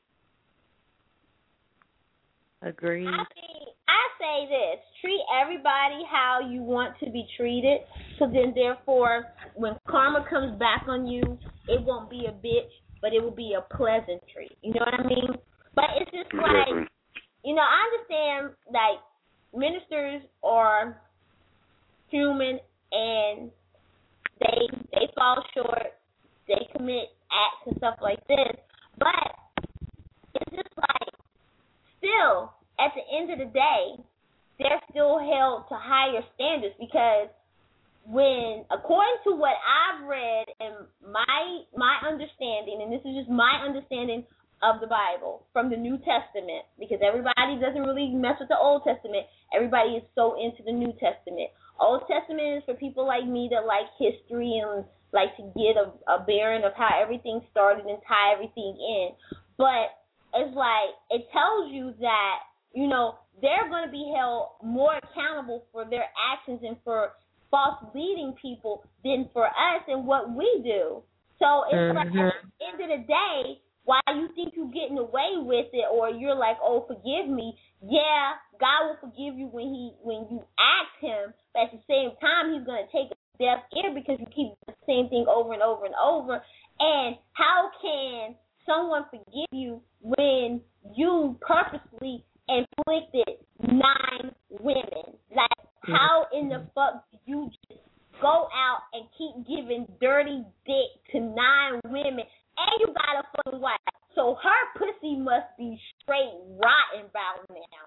Agreed. I mean, I say this: treat everybody how you want to be treated. So then, therefore, when karma comes back on you, it won't be a bitch, but it will be a pleasant treat. You know what I mean? But it's just like, you know, I understand, like, ministers are human and they fall short, they commit acts and stuff like this, but it's just like, still, at the end of the day, they're still held to higher standards, because when, according to what I've read and my understanding, and this is just my understanding of the Bible from the New Testament, because everybody doesn't really mess with the Old Testament. Everybody is so into the New Testament. Old Testament is for people like me that like history and like to get a bearing of how everything started and tie everything in. But it's like, it tells you that, you know, they're going to be held more accountable for their actions and for false leading people than for us and what we do. So it's like, at the end of the day, while you think you're getting away with it, or you're like, oh, forgive me, yeah, God will forgive you when you ask him, but at the same time, he's going to take a deaf ear because you keep the same thing over and over and over. And how can someone forgive you when you purposely inflicted 9 women? Like, how in the fuck do you just go out and keep giving dirty dick to 9 women? And you got a fucking wife. So her pussy must be straight rotten about now.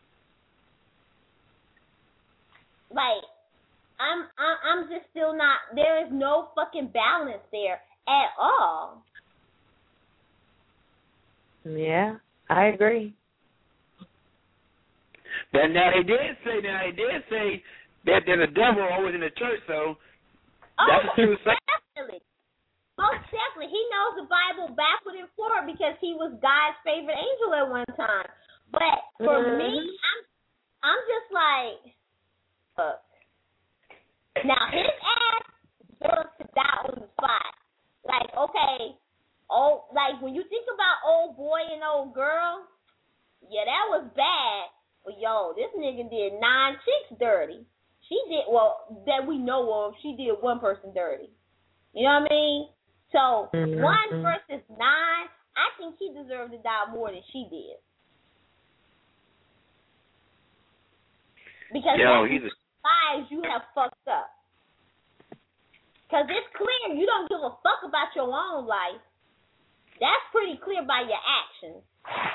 Like, I'm just still not, there is no fucking balance there at all. Yeah, I agree. But now they did say that there's a devil always in the church, so that's a true thing. Definitely. Most definitely. He knows the Bible backward and forward because he was God's favorite angel at one time. But for me, I'm just like, look. Now, his ass deserves to die on the spot. Like, okay, like when you think about old boy and old girl, yeah, that was bad. But, yo, this nigga did 9 chicks dirty. She did, well, that we know of, she did 1 person dirty. You know what I mean? So, 1 versus 9, I think he deserved to die more than she did. Because lives you have fucked up. Because it's clear you don't give a fuck about your own life. That's pretty clear by your actions.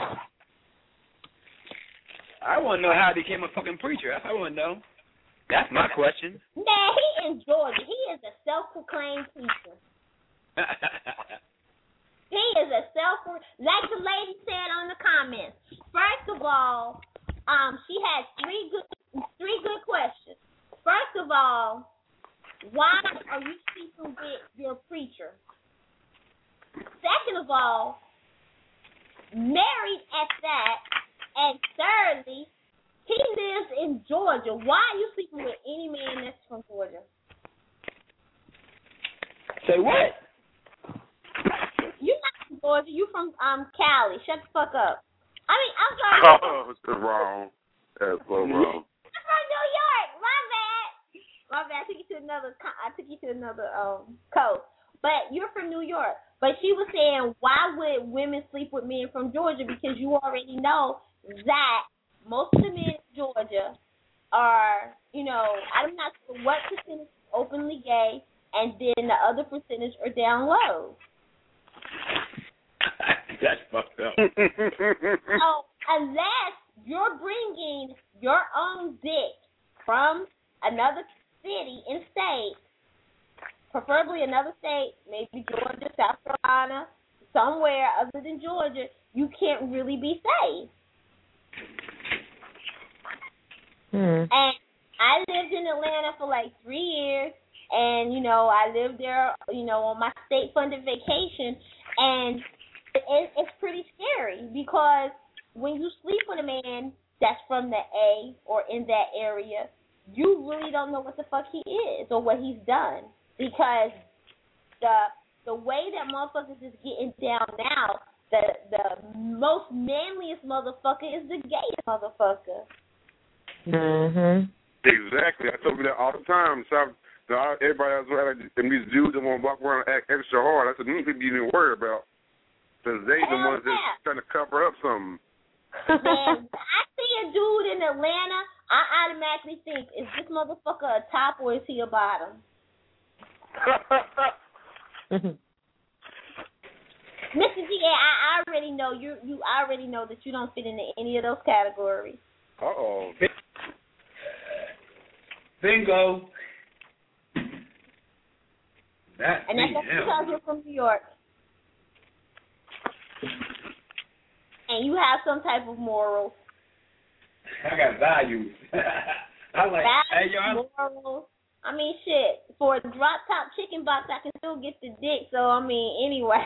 I want to know how he became a fucking preacher. I want to know. That's my question. Nah, he enjoys it. He is a self-proclaimed preacher. He is a like the lady said on the comments. First of all, she had three good questions. First of all, why are you sleeping with your preacher? Second of all, married at that. And thirdly, he lives in Georgia. Why are you sleeping with any man that's from Georgia? Say what? You're not from Georgia. You from Cali. Shut the fuck up. I mean, I'm sorry. Oh, it's wrong. That's so wrong. I'm from New York. My bad. My bad. I took you to another coast. But you're from New York. But she was saying, why would women sleep with men from Georgia? Because you already know that most of the men in Georgia are, you know, I'm not sure what percentage is openly gay, and then the other percentage are down low. That's fucked up. So unless you're bringing your own dick from another city and state, preferably another state, maybe Georgia, South Carolina, somewhere other than Georgia, you can't really be safe. And I lived in Atlanta for like 3 years, and, you know, I lived there, you know, on my state-funded vacation, and it's pretty scary because when you sleep with a man that's from the A or in that area, you really don't know what the fuck he is or what he's done, because the way that motherfuckers is getting down now, the most manliest motherfucker is the gayest motherfucker. Exactly. I told you that all the time. So everybody else, and these dudes that want to walk around and act extra hard, I said, people you need to worry about. Because they the ones that's trying to cover up something. Man, I see a dude in Atlanta, I automatically think, is this motherfucker a top or is he a bottom? Mr. G, I already know you already know that you don't fit into any of those categories. Uh-oh. Bingo. And that's because you're from New York. And you have some type of morals. I got values. I like values, morals. I mean, shit. For a drop top chicken box, I can still get the dick. So I mean, anyway.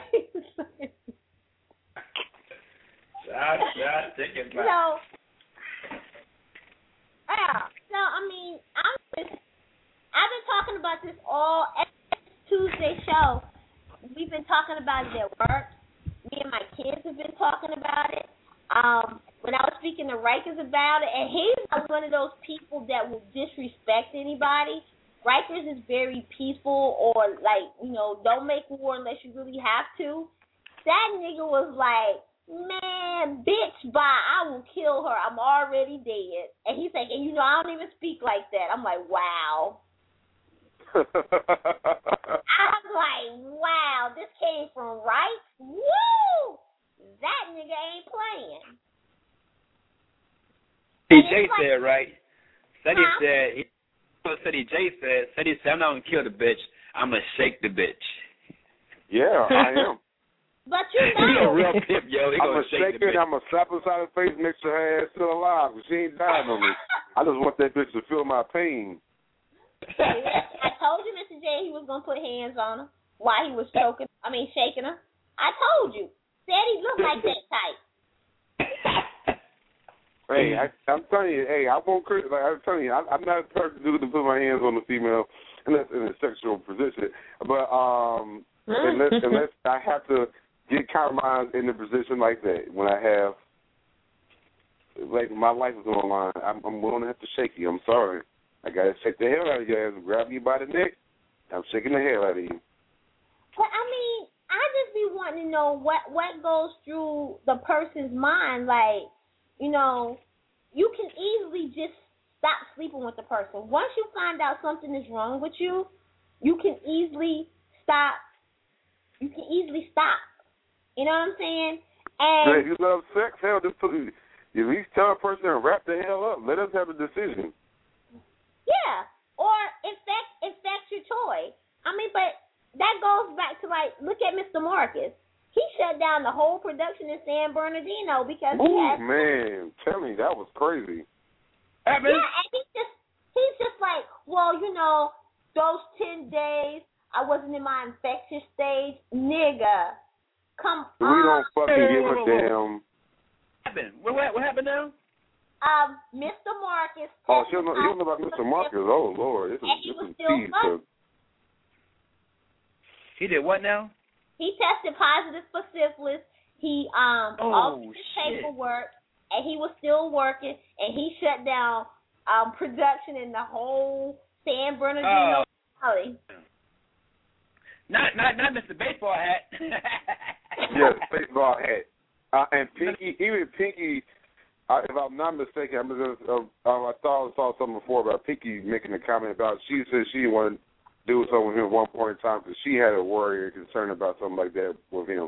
Chicken box. So, yeah. So I mean, I've been talking about this all Tuesday show. We've been talking about it at work. Me and my kids have been talking about it. When I was speaking to Rikers about it, and he's not one of those people that will disrespect anybody. Rikers is very peaceful, or like, you know, don't make war unless you really have to. That nigga was like, man, bitch, bye, I will kill her. I'm already dead. And he's like, and you know, I don't even speak like that. I'm like, wow. I'm like, wow, this came from Rice? Woo! That nigga ain't playing. Jay said, right? Said he said, I'm not going to kill the bitch. I'm going to shake the bitch. Yeah, I am. But you know. He a real pimp, yo. He I'm going to shake her, I'm going to slap her side of the face, make sure her ass still alive, because she ain't dying on me. I just want that bitch to feel my pain. I told you, Mr. J, he was going to put hands on her while he was shaking her. I told you. Said he looked like that type. Hey, I'm telling you, I won't criticize. Like, I'm telling you, I'm not a perfect dude to put my hands on the female unless in a sexual position. But unless I have to get compromised in a position like that, when I have, like, my life is on the line, I'm willing to have to shake you. I'm sorry. I got to shake the hell out of your ass and grab you by the neck. I'm shaking the hell out of you. But, I mean, I just be wanting to know what goes through the person's mind. Like, you know, you can easily just stop sleeping with the person. Once you find out something is wrong with you, you can easily stop. You can easily stop. You know what I'm saying? And if you love sex, hell, just at least tell a person and wrap the hell up. Let us have a decision. Yeah, or if that's your choice. I mean, but that goes back to, like, look at Mr. Marcus. He shut down the whole production in San Bernardino because man, tell me, that was crazy. Yeah, and he's just like, well, you know, those 10 days I wasn't in my infectious stage. Nigga, come on. We don't fucking give a damn. What happened now? Mr. Marcus. Oh, you don't know about Mr. Marcus? Oh, Lord. This is tea. He did what now? He tested positive for syphilis. He altered his paperwork, and he was still working, and he shut down production in the whole San Bernardino Valley. Not Mr. Baseball Hat. Yes, baseball hat. And Pinky, even Pinky, if I'm not mistaken, I thought I saw something before about Pinky making a comment about she said she didn't want to do something with him at one point in time because she had a worry or concern about something like that with him.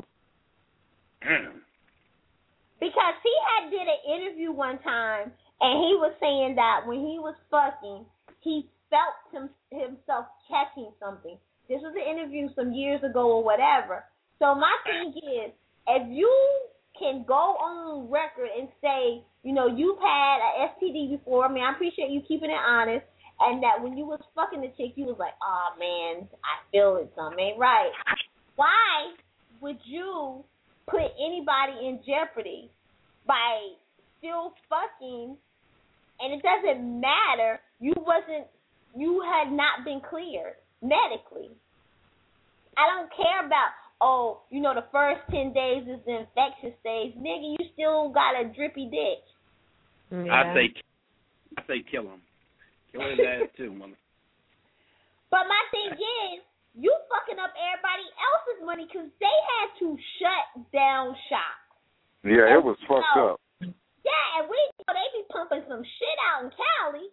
Because he had did an interview one time, and he was saying that when he was fucking, he felt himself catching something. This was an interview some years ago or whatever. So my thing is, if you can go on record and say, you've had a STD before, I mean, I appreciate you keeping it honest, and that when you was fucking the chick, you was like, oh, man, I feel it, something ain't right. Why would you put anybody in jeopardy by still fucking, and it doesn't matter, you had not been cleared medically. I don't care about, the first 10 days is the infectious stage. Nigga, you still got a drippy dick. Yeah. I say kill him. Kill his ass too, mother. But my thing is, you fucking up everybody else's money because they had to shut down shop. Yeah, it was fucked up. Yeah, and they be pumping some shit out in Cali.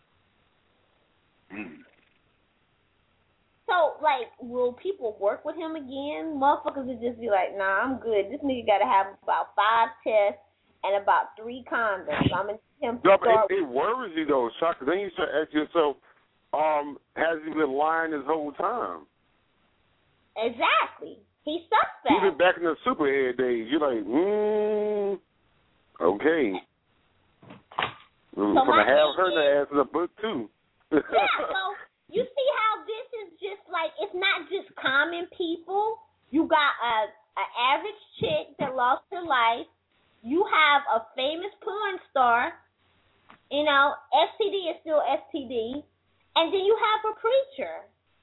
So, will people work with him again? Motherfuckers would just be like, nah, I'm good. This nigga got to have about 5 tests and about 3 condoms. I'm going to him to start. But it worries you, though, Shaka. Then you start asking yourself, has he been lying this whole time? Exactly. He's suspect. Even back in the superhead days, you're like, okay. We're going to have her in the ass in the book, too. Yeah, so you see how this is just it's not just common people. You got a average chick that lost her life. You have a famous porn star. STD is still STD. And then you have a preacher.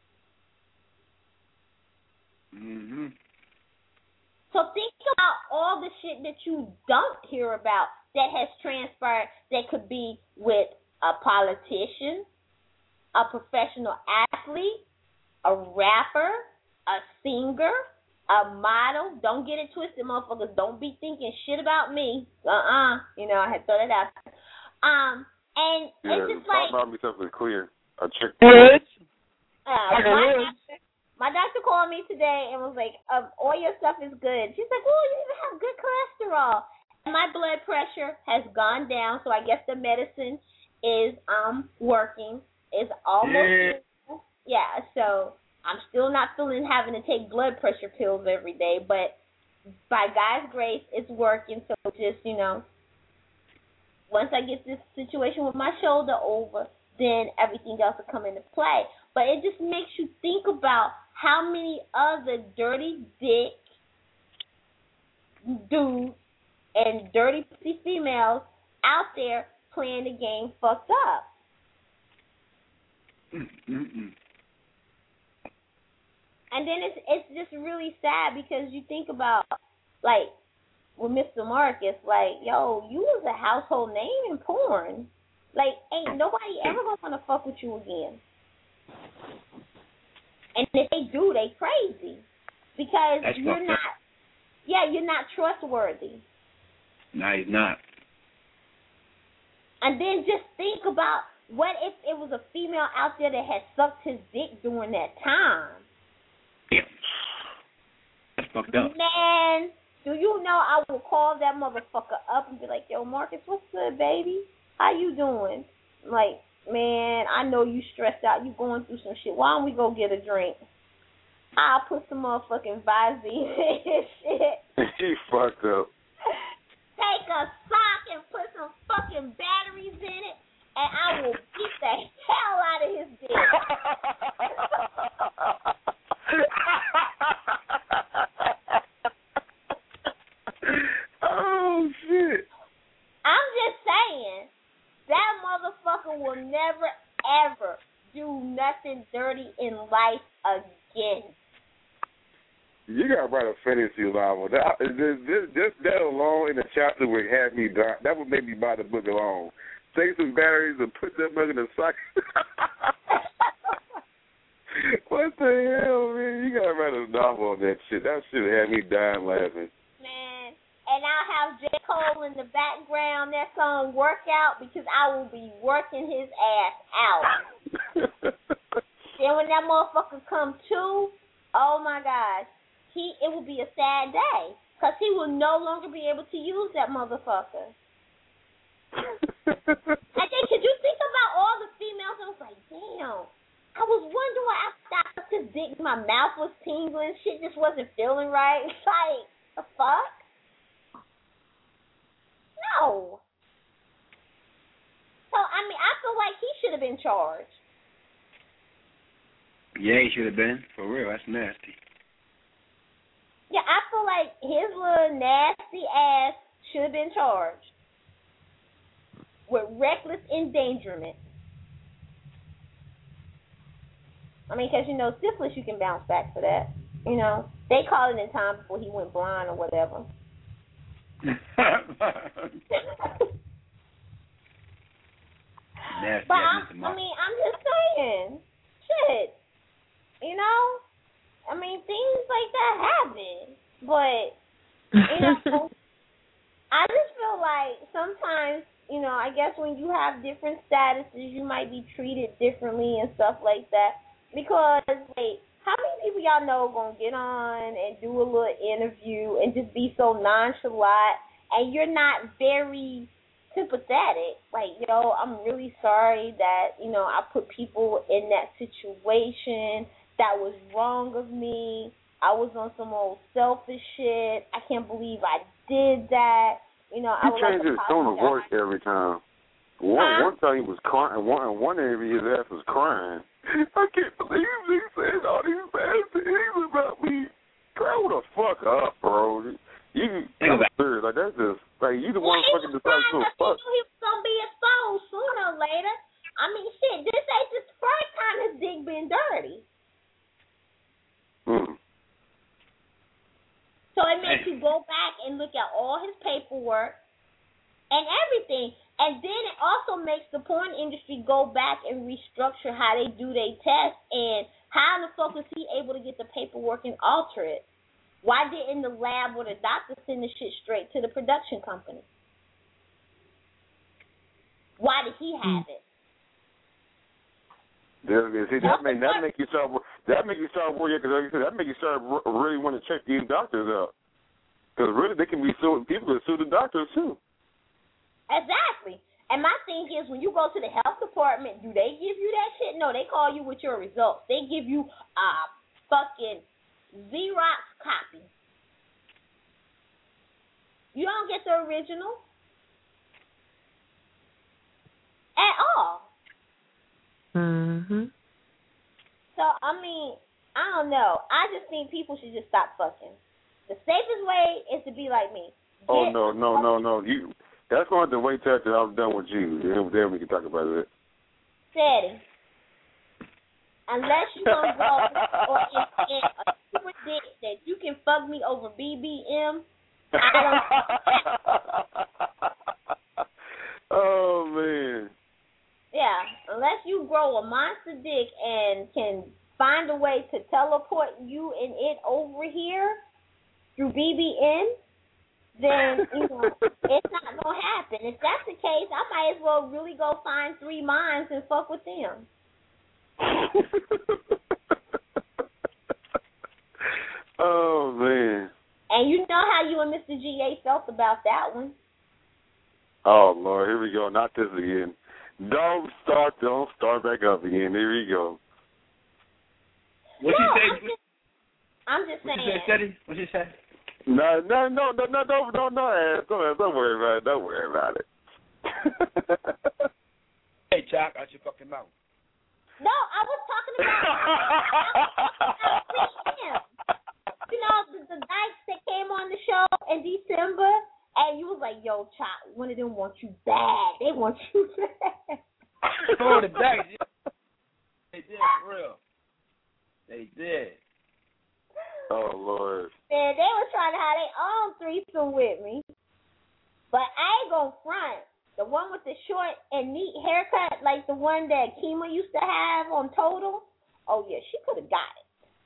Mm-hmm. So think about all the shit that you don't hear about that has transpired that could be with a politician, a professional athlete, a rapper, a singer, a model. Don't get it twisted, motherfuckers. Don't be thinking shit about me. I had to throw that out. And it's just talk about me something clear. I checked. My doctor called me today and was like, all your stuff is good. She's like, oh, you even have good cholesterol. And my blood pressure has gone down, so I guess the medicine is working. It's almost so I'm still not having to take blood pressure pills every day, but by God's grace, it's working. So just, once I get this situation with my shoulder over, then everything else will come into play. But it just makes you think about how many other dirty dick dudes and dirty pussy females out there playing the game fucked up. Mm-mm. And then it's just really sad because you think about, with Mr. Marcus, yo, you was a household name in porn. Ain't nobody ever gonna want to fuck with you again. And if they do, they crazy. Because you're not trustworthy. No, he's not. And then just think about, what if it was a female out there that had sucked his dick during that time? That's fucked up. Man, do you know I will call that motherfucker up and be like, yo, Marcus, what's good, baby? How you doing? Man, I know you stressed out. You going through some shit. Why don't we go get a drink? I'll put some motherfucking Visine in his shit. He fucked up. Take a sock and put some fucking batteries in it, and I will beat the hell out of his dick. worthy in life again. You gotta write a fantasy novel. That alone in the chapter would have me die. That would make me buy the book alone. Take some batteries and put that book in the socket. What the hell, man? You gotta write a novel on that shit. That shit would have me dying laughing. Man, and I'll have J. Cole in the background, that song Workout, because I will be working his ass out. Then when that motherfucker come to, oh my gosh, it will be a sad day, because he will no longer be able to use that motherfucker. And then could you think about all the females? I was like, damn. I was wondering why after I took his dick, my mouth was tingling. Shit just wasn't feeling right. Like, the fuck? No. So, I mean, I feel like he should have been charged. Yeah, he should have been. For real, that's nasty. Yeah, I feel like his little nasty ass should have been charged with reckless endangerment. I mean, because, syphilis, you can bounce back for that. They called it in time before he went blind or whatever. Nasty. But, I'm just saying, shit, I mean, things like that happen. But, I just feel like sometimes, I guess when you have different statuses, you might be treated differently and stuff like that. Because, how many people y'all know are going to get on and do a little interview and just be so nonchalant, and you're not very sympathetic? Like, I'm really sorry that, I put people in that situation. That was wrong of me. I was on some old selfish shit. I can't believe I did that. I would changes his tone of voice every time. One time he was crying, and one interview his ass was crying. I can't believe he said all these bad things about me. Grow the fuck up, bro. I'm serious. Like, that's just, you the one fucking decided to fuck. He was going to be exposed sooner or later. I mean, shit, this ain't the first time his dick been dirty. So it makes you go back and look at all his paperwork and everything. And then it also makes the porn industry go back and restructure how they do their tests, and how in the fuck was he able to get the paperwork and alter it? Why didn't the lab or the doctor send the shit straight to the production company? Why did he have it? See, that make you start worrying, because like you said, that make you start really want to check these doctors out, because really they can be suing people that sue the doctors too. Exactly. And my thing is, when you go to the health department, do they give you that shit? No, they call you with your results. They give you a fucking Xerox copy. You don't get the original at all. Mhm. So, I mean, I don't know. I just think people should just stop fucking. The safest way is to be like me. Oh, no. That's going to have to wait till after I'm done with you. Then we can talk about it. Steady. Unless you're going to go or invent a super dick that you can fuck me over BBM, Oh, man. Yeah, unless you grow a monster dick and can find a way to teleport you and it over here through BBN, then, it's not going to happen. If that's the case, I might as well really go find 3 minds and fuck with them. Oh, man. And you know how you and Mr. G.A. felt about that one. Oh, Lord, here we go. Not this again. Don't start back up again. Here we go. What she say? I'm just saying. What she say? No, don't worry about it. Don't worry about it. Hey, Chuck, out your fucking mouth. No, I was talking about him. The dykes that came on the show in December, and you was like, yo, Chuck, one of them wants you bad. They want you bad. Oh, the dykes. They did, for real. They did. Oh Lord. Man, they were trying to have their own threesome with me. But I ain't gonna front. The one with the short and neat haircut, like the one that Kima used to have on Total. Oh yeah, she could have got it.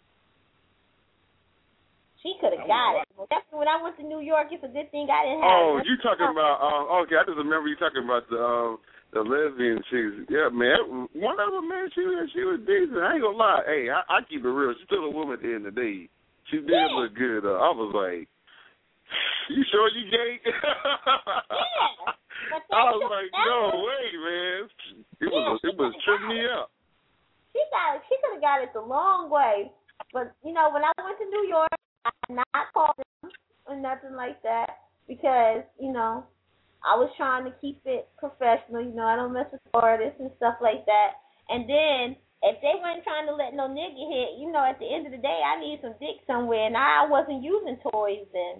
She could have got it. Definitely when I went to New York, it's a good thing I didn't have. Oh, you talking about? Okay, I just remember you talking about the lesbian chicks. Yeah, man. One of them, man, she was decent. I ain't gonna lie. Hey, I keep it real. She's still a woman at the end of the day. She did look good. I was like, you sure you gay? Yeah. I was like, no way, man. It was tripping me up. She could have got it the long way. But you know, when I went to New York, I did not call them or nothing like that because, you know, I was trying to keep it professional. You know, I don't mess with artists and stuff like that. And then if they weren't trying to let no nigga hit, you know, at the end of the day, I need some dick somewhere, and I wasn't using toys then.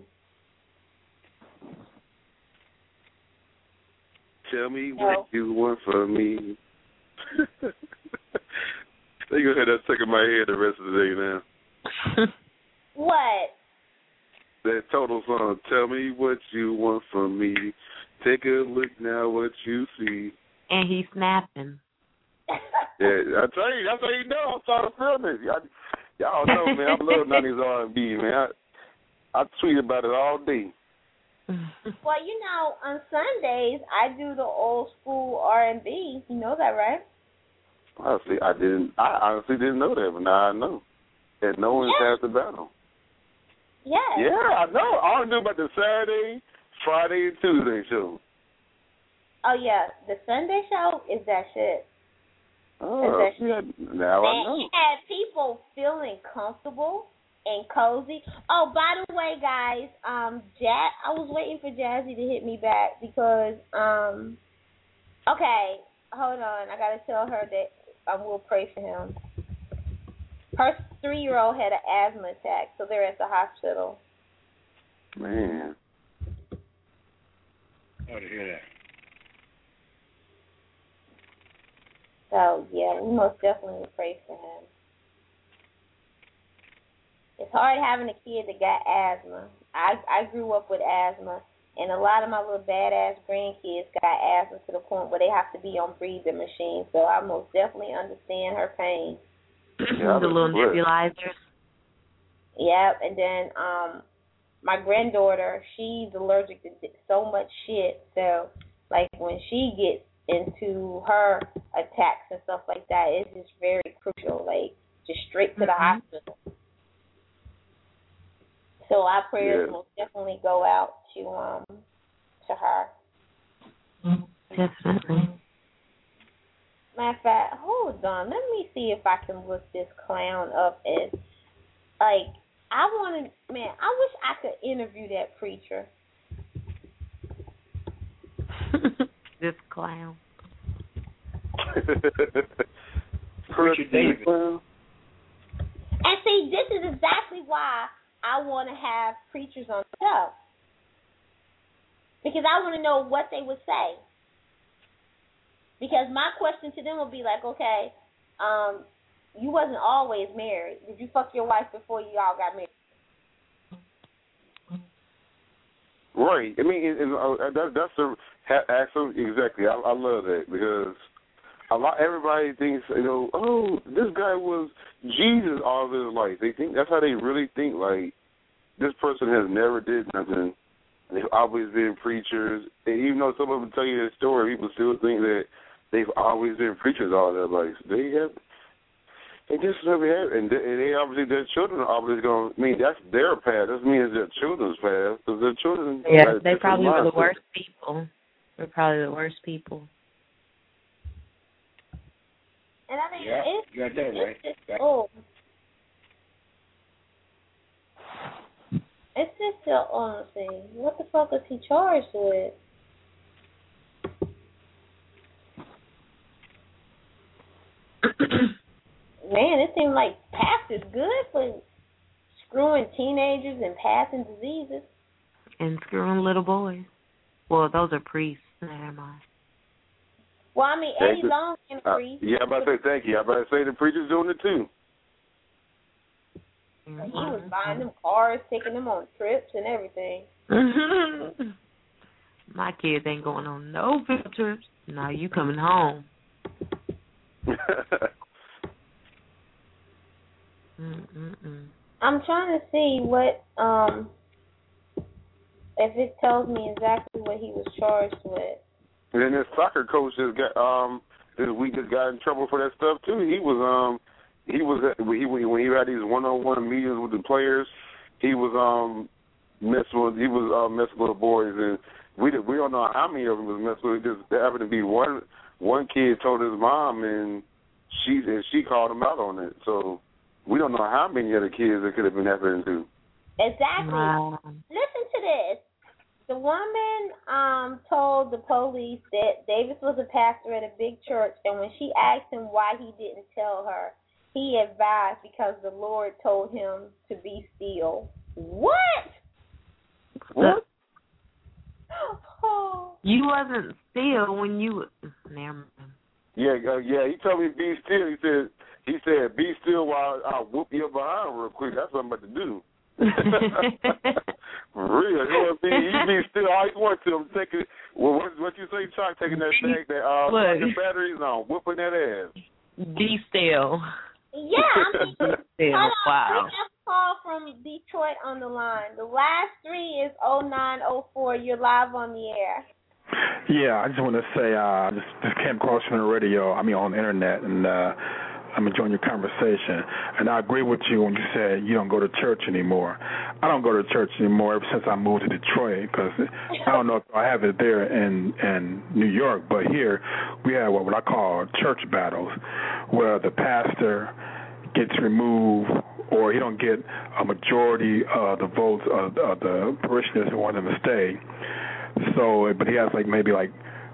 Tell me what you want from me. They gonna have that stuck in my head the rest of the day now. What? That Total song, tell me what you want from me. Take a look now what you see. And he's snapping. Yeah, I tell you, that's how you know. I'm starting to feel this. Y'all know, man, I love 90s R&B, man. I tweet about it all day. Well, you know, on Sundays, I do the old school R&B. You know that, right? I honestly didn't know that, but now I know. And no one's half the battle. Yeah. Yeah, I know. I only knew about the Saturday, Friday, and Tuesday show. Oh, yeah. The Sunday show is that shit. Oh, yeah, now I know. It had people feeling comfortable and cozy. Oh, by the way, guys, I was waiting for Jazzy to hit me back because, okay, hold on. I got to tell her that I will pray for him. Her 3-year-old had an asthma attack, so they're at the hospital. Man. Sorry to hear that. So, yeah, we most definitely will pray for him. It's hard having a kid that got asthma. I grew up with asthma, and a lot of my little badass grandkids got asthma to the point where they have to be on breathing machines. So I most definitely understand her pain. Yeah, the little nebulizers. Yep, and then my granddaughter, she's allergic to so much shit. So, like, when she gets into her attacks and stuff like that, it's just very crucial, like, just straight to the hospital. So our prayers will definitely go out to her. Definitely. Matter of fact, hold on. Let me see if I can look this clown up as, like, I wish I could interview that preacher. This clown. Preacher David. And see, this is exactly why I want to have preachers on the show. Because I want to know what they would say. Because my question to them would be like, okay, you wasn't always married. Did you fuck your wife before you all got married? Right. I mean, that's the exactly. I love that because everybody thinks, oh, this guy was Jesus all of his life. They think that's how they really think. Like, this person has never did nothing. They've always been preachers. And even though some of them tell you their story, people still think that they've always been preachers all their life. They just never have, and they obviously, their children are obviously going. I mean, that's their path. Doesn't mean it's their children's path. Because their children. Yeah, they probably were the worst people. They're probably the worst people. And I mean, you got that right. It's just still on the thing. What the fuck is he charged with? Man, it seems like pastor's good for screwing teenagers and passing diseases. And screwing little boys. Well, those are priests. Never mind. Well, I mean, Eddie's own priest. Yeah, I'm about to say thank you. I'm about to say the preacher's doing it too. He was buying them cars, taking them on trips and everything. My kids ain't going on no field trips. No, you coming home. I'm trying to see what if it tells me exactly what he was charged with. And then this soccer coach just got this week just got in trouble for that stuff too. He was when he had these one-on-one meetings with the players, he was messing with the boys, and we don't know how many of them was messing with. Just there happened to be one kid told his mom, and she called him out on it. So we don't know how many other kids it could have been happening to. Exactly. Wow. Listen to this. The woman told the police that Davis was a pastor at a big church, and when she asked him why he didn't tell her, he advised because the Lord told him to be still. What? What? Oh. You wasn't still when you. Never mind. Yeah. He told me be still. He said be still while I whoop your behind real quick. That's what I'm about to do. For real, you be still all you want to. I'm taking what you say, Chuck, taking that thing the batteries on, whooping that ass. Be still. Yeah, still. Wow. We have a call from Detroit on the line. The last 3 is 0904. You're live on the air. Yeah, I just want to say I just came across you on the radio. I mean on the internet, and I'm enjoying your conversation. And I agree with you when you said you don't go to church anymore. I don't go to church anymore ever since I moved to Detroit, because I don't know if I have it there in New York, but here we have what I call church battles, where the pastor gets removed or he don't get a majority of the votes of the parishioners who want him to stay. So, but he has maybe 50%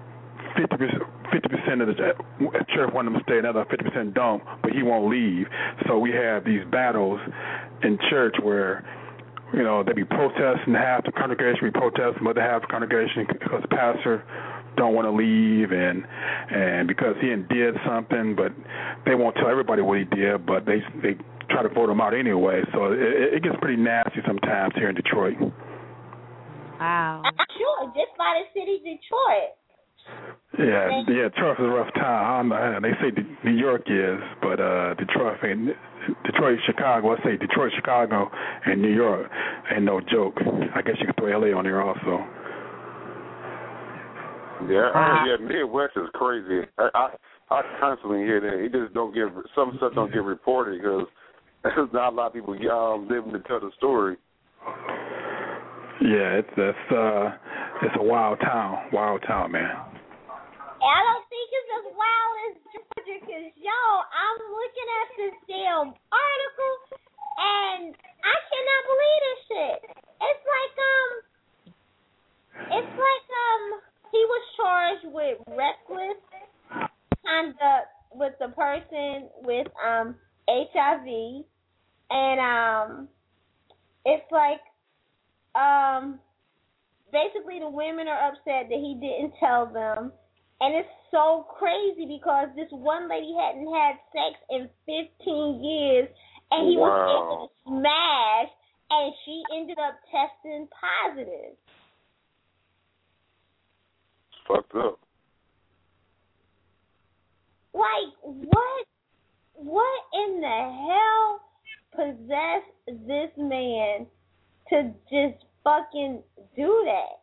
of the church want him to stay, another 50% don't, but he won't leave. So we have these battles in church where, they be protesting, half the congregation be protesting, but the half the congregation because the pastor don't want to leave and because he did something, but they won't tell everybody what he did, but they try to vote him out anyway. So it gets pretty nasty sometimes here in Detroit. Wow. Sure, just by the city Detroit. Yeah, Detroit's a rough town. They say New York is, but Detroit, Chicago. I say Detroit, Chicago, and New York ain't no joke. I guess you could throw LA on there also. Yeah, Midwest is crazy. I constantly hear that. It just don't get some stuff don't get reported because there's not a lot of people living to tell the story. Yeah, it's a wild town, man. I don't think it's as wild as Georgia, because, I'm looking at this damn article, and I cannot believe this shit. It's like he was charged with reckless conduct with the person with HIV, and it's like basically the women are upset that he didn't tell them. And it's so crazy because this one lady hadn't had sex in 15 years, and he was able to smash, and she ended up testing positive. It's fucked up. Like, what in the hell possessed this man to just fucking do that?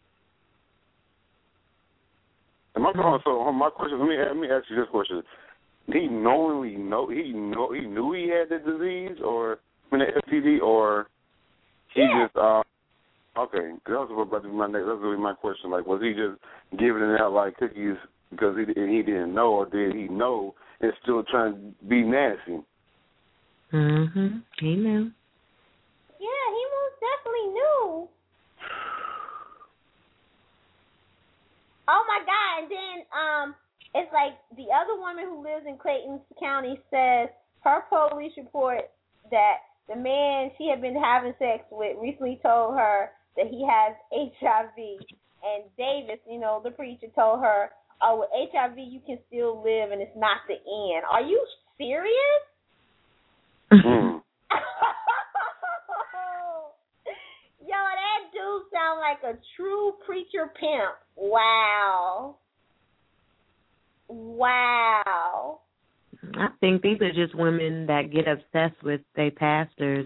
My question. Let me ask you this question: he knowingly he knew he had the disease, or the STD, or he just okay? That was about to be that's really my question. Like, was he just giving it out like cookies because he didn't know, or did he know and still trying to be nasty? He knew. Yeah, he most definitely knew. Oh my God! And then it's like the other woman who lives in Clayton County says her police report that the man she had been having sex with recently told her that he has HIV, and Davis, the preacher, told her, "Oh, with HIV you can still live, and it's not the end." Are you serious? a true preacher pimp. Wow. Wow. I think these are just women that get obsessed with their pastors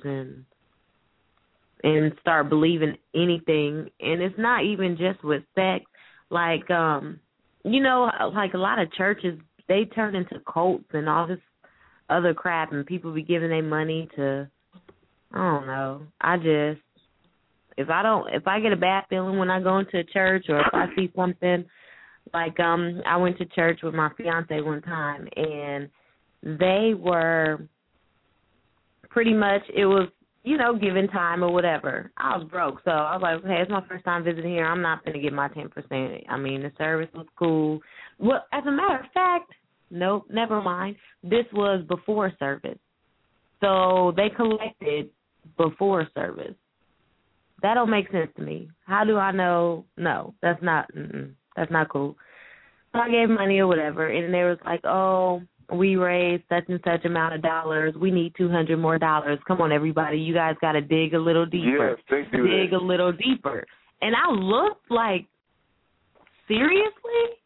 and start believing anything. And it's not even just with sex. Like, you know, like a lot of churches, they turn into cults and all this other crap, and people be giving their money to, I don't know. If I get a bad feeling when I go into a church, or if I see something, like I went to church with my fiance one time, and they were pretty much, it was, you know, giving time or whatever. I was broke, so I was like, hey, it's my first time visiting here. I'm not going to get my 10%. I mean, the service was cool. Well, as a matter of fact, nope, never mind. This was before service. So they collected before service. That don't make sense to me. How do I know? No, that's not cool. So I gave money or whatever, and they was like, oh, we raised such and such amount of dollars. We need $200 more. Come on, everybody. You guys got to dig a little deeper. Yes, they do dig that. a little deeper. And I looked like, seriously?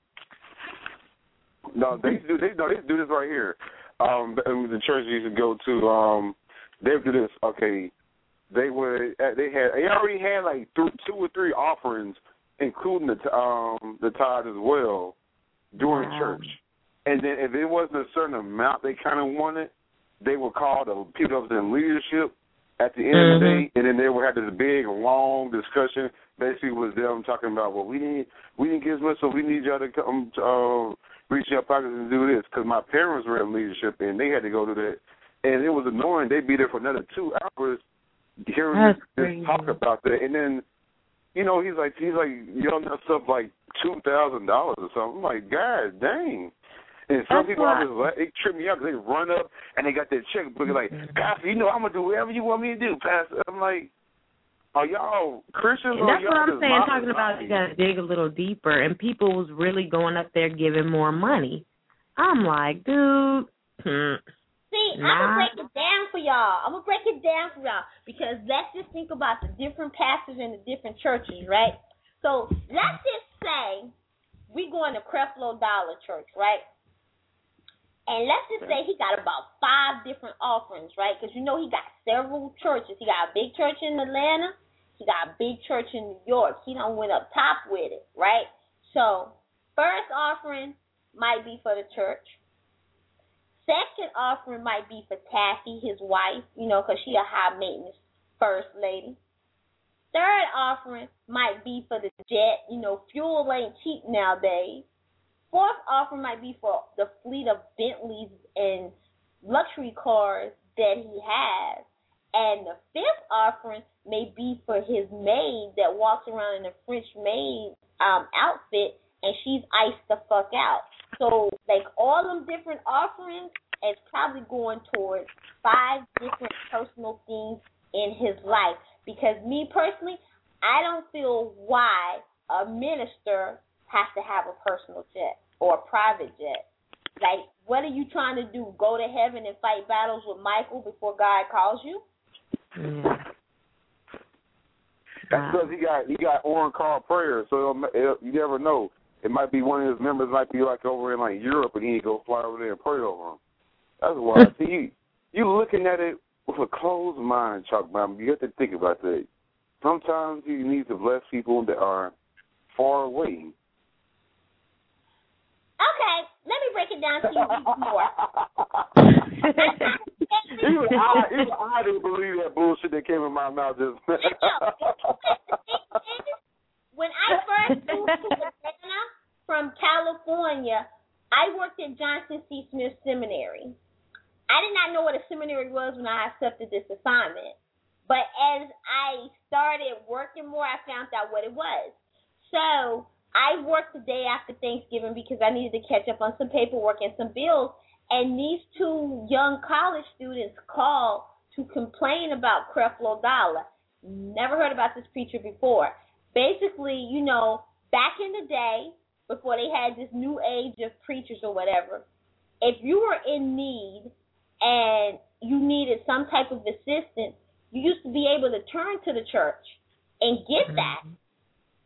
No, they do this right here. The church used to go to, they would do this. Okay, they already had like 2 or 3 offerings, including the tithe as well, during church. And then if it wasn't a certain amount they kind of wanted, they would call the people that was in leadership at the end of the day, and then they would have this big, long discussion. Basically, was them talking about, well, we didn't get as much, so we need y'all to come reach your pockets and do this. Because my parents were in leadership, and they had to go to that. And it was annoying. They'd be there for another 2 hours hearing this talk about that. And then, you know, he's like yelling at stuff like $2,000 or something. I'm like, God dang. And some people it trip me out because they run up and they got their checkbook like, Pastor, you know I'm going to do whatever you want me to do, Pastor. I'm like, are y'all Christians? And that's what I'm saying, talking about you got to dig a little deeper. And people was really going up there giving more money. I'm like, dude. See, I'm going to break it down for y'all. Because let's just think about the different pastors in the different churches, right? So let's just say we going to Creflo Dollar Church, right? And let's just say he got about 5 different offerings, right? Because you know he got several churches. He got a big church in Atlanta. He got a big church in New York. He done went up top with it, right? So first offering might be for the church. Second offering might be for Taffy, his wife, you know, because she a high-maintenance first lady. Third offering might be for the jet. You know, fuel ain't cheap nowadays. Fourth offering might be for the fleet of Bentleys and luxury cars that he has. And the fifth offering may be for his maid that walks around in a French maid outfit, and she's iced the fuck out. So, like, all them different offerings is probably going towards 5 different personal things in his life. Because me personally, I don't feel why a minister has to have a personal jet or a private jet. Like, what are you trying to do? Go to heaven and fight battles with Michael before God calls you? That's because he got on-call prayer, so you never know. It might be one of his members might be like over in like Europe, and he need to go fly over there and pray over him. That's why. See, you looking at it with a closed mind, Chuck Mom. You have to think about that. Sometimes you need to bless people that are far away. Okay, let me break it down to you even more. I didn't believe that bullshit that came in my mouth just When I first moved to Atlanta from California, I worked at Johnson C. Smith Seminary. I did not know what a seminary was when I accepted this assignment. But as I started working more, I found out what it was. So I worked the day after Thanksgiving because I needed to catch up on some paperwork and some bills. And these 2 young college students called to complain about Creflo Dollar. Never heard about this preacher before. Basically, you know, back in the day, before they had this new age of preachers or whatever, if you were in need and you needed some type of assistance, you used to be able to turn to the church and get that.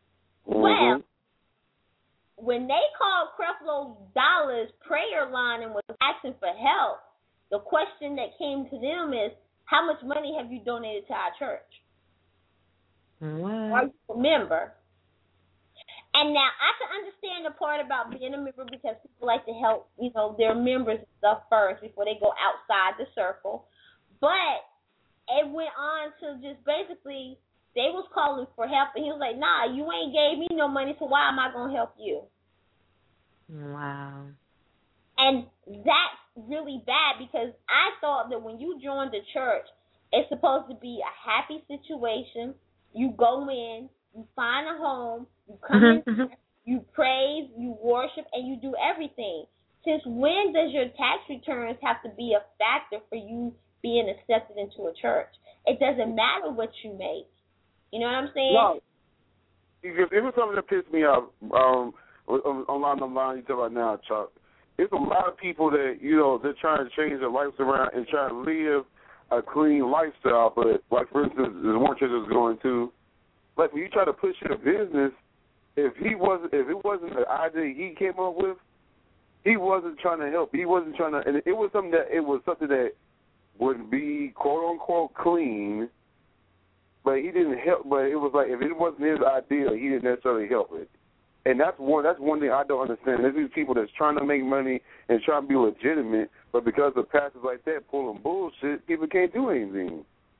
Well, when they called Creflo Dollar's prayer line and was asking for help, the question that came to them is, how much money have you donated to our church? Are you a member? And now I can understand the part about being a member because people like to help, their members and stuff first before they go outside the circle. But it went on to just basically, they was calling for help, and he was like, nah, you ain't gave me no money, so why am I going to help you? Wow. And that's really bad because I thought that when you join the church, it's supposed to be a happy situation. You go in, you find a home, you come in, you praise, you worship, and you do everything. Since when does your tax returns have to be a factor for you being accepted into a church? It doesn't matter what you make. You know what I'm saying? No. It was something that pissed me off along the line you talk about now, Chuck. There's a lot of people that, they're trying to change their lives around and try to live a clean lifestyle, but, like, for instance, the one church is going to, like, when you try to push in a business, if it wasn't an idea he came up with, he wasn't trying to help. He wasn't trying to, and it was something that would be, quote-unquote, clean, but he didn't help. But it was like, if it wasn't his idea, he didn't necessarily help it. And that's one thing I don't understand. There's these people that's trying to make money and trying to be legitimate, but because of pastors like that pulling bullshit, people can't do anything.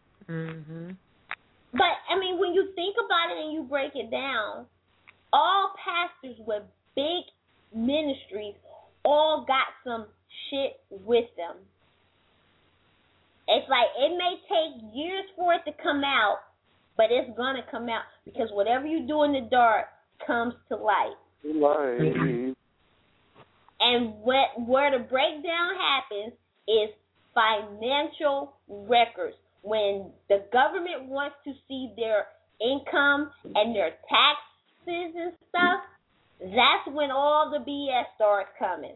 But, I mean, when you think about it and you break it down, all pastors with big ministries all got some shit with them. It's like it may take years for it to come out, but it's going to come out because whatever you do in the dark comes to light. And where the breakdown happens is financial records. When the government wants to see their income and their taxes and stuff, that's when all the BS starts coming.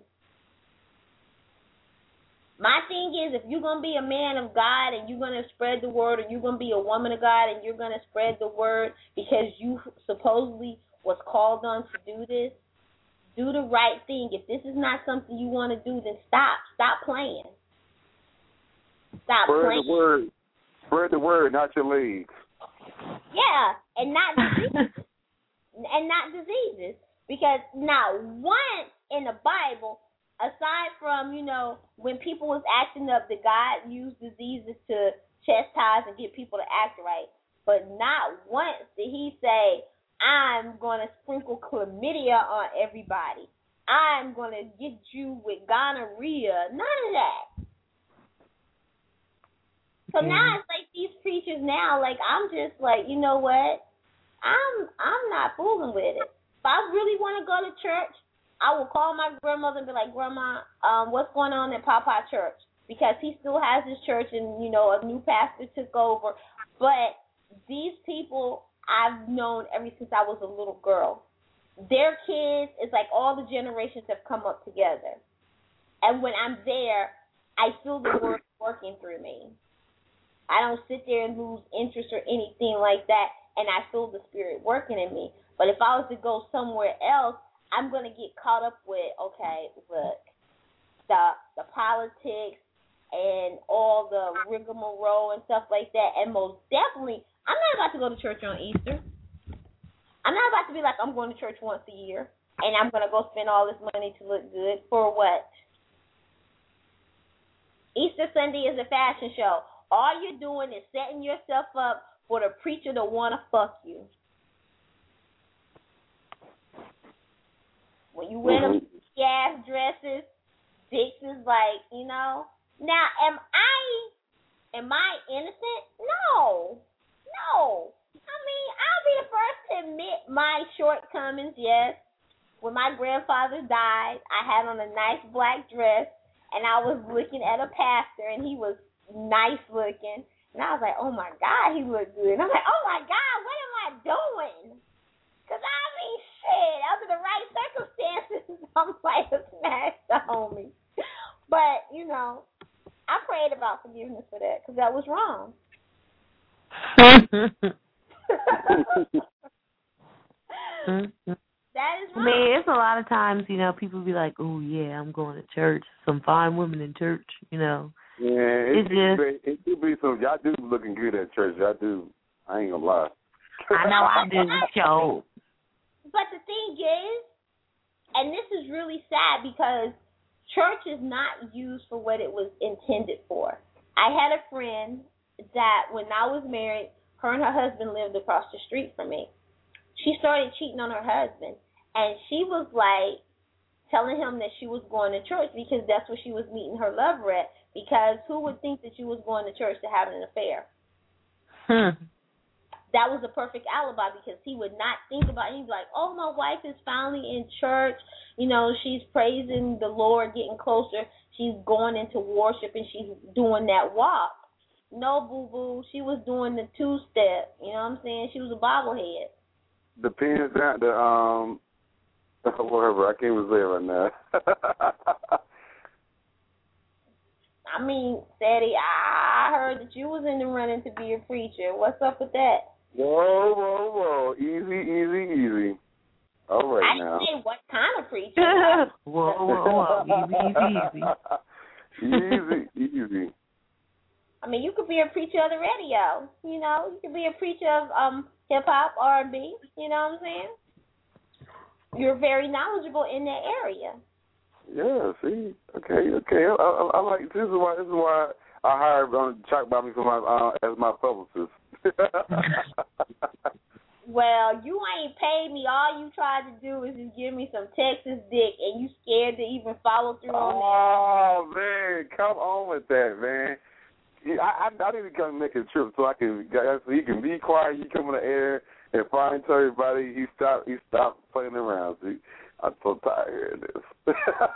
My thing is, if you're going to be a man of God and you're going to spread the word, or you're going to be a woman of God and you're going to spread the word because you supposedly was called on to do this, do the right thing. If this is not something you want to do, then stop. Stop playing. Stop playing. Spread the word, not your legs. Yeah, and not diseases. And not diseases. Because not once in the Bible, aside from, when people was acting up, that God used diseases to chastise and get people to act right. But not once did he say, I'm going to sprinkle chlamydia on everybody. I'm going to get you with gonorrhea. None of that. So now it's like these preachers now, like, I'm just like, you know what? I'm not fooling with it. If I really want to go to church, I will call my grandmother and be like, Grandma, what's going on at Papa Church? Because he still has his church and, a new pastor took over. But these people I've known ever since I was a little girl. Their kids, it's like all the generations have come up together. And when I'm there, I feel the word working through me. I don't sit there and lose interest or anything like that, and I feel the spirit working in me. But if I was to go somewhere else, I'm going to get caught up with, okay, look, the politics and all the rigmarole and stuff like that. And most definitely, I'm not about to go to church on Easter. I'm not about to be like, I'm going to church once a year, and I'm going to go spend all this money to look good. For what? Easter Sunday is a fashion show. All you're doing is setting yourself up for the preacher to want to fuck you. When you wear them ass dresses, dicks is like, Now, am I innocent? No. I mean, I'll be the first to admit my shortcomings, yes. When my grandfather died, I had on a nice black dress, and I was looking at a pastor, and he was nice looking. And I was like, oh, my God, he looked good. And I'm like, oh, my God, what am I doing? Because, I mean, shit, under the right circumstances, I'm like a smash the homie. But, I prayed about forgiveness for that because that was wrong. Mm-hmm. That is I right. mean, it's a lot of times, people be like, "Oh yeah, I'm going to church. Some fine women in church." Yeah, it do be some. Y'all do looking good at church. Y'all do. I ain't gonna lie. I know I do. Show. But the thing is, and this is really sad because church is not used for what it was intended for. I had a friend that when I was married, her and her husband lived across the street from me. She started cheating on her husband, and she was like telling him that she was going to church because that's where she was meeting her lover at, because who would think that you was going to church to have an affair? That was a perfect alibi because he would not think about it. He's like, oh, my wife is finally in church. She's praising the Lord, getting closer. She's going into worship, and she's doing that walk. No, boo-boo. She was doing the two-step. You know what I'm saying? She was a bobblehead. The pins down, whatever. I can't even say it right now. I mean, Sadie, I heard that you was in the running to be a preacher. What's up with that? Whoa. Easy. All right now. I didn't say what kind of preacher. Whoa. Easy. I mean, you could be a preacher of the radio. You could be a preacher of hip-hop, R&B. You know what I'm saying? You're very knowledgeable in that area. Yeah, see? Okay. I like this is why I hired Chalk Bobby for my as my publicist. Well, you ain't paid me. All you tried to do is just give me some Texas dick, and you scared to even follow through on that. Oh, man, come on with that, man. I need to come make a trip so he can be quiet. You come on the air and finally tell everybody he stopped playing around. See, I'm so tired of this.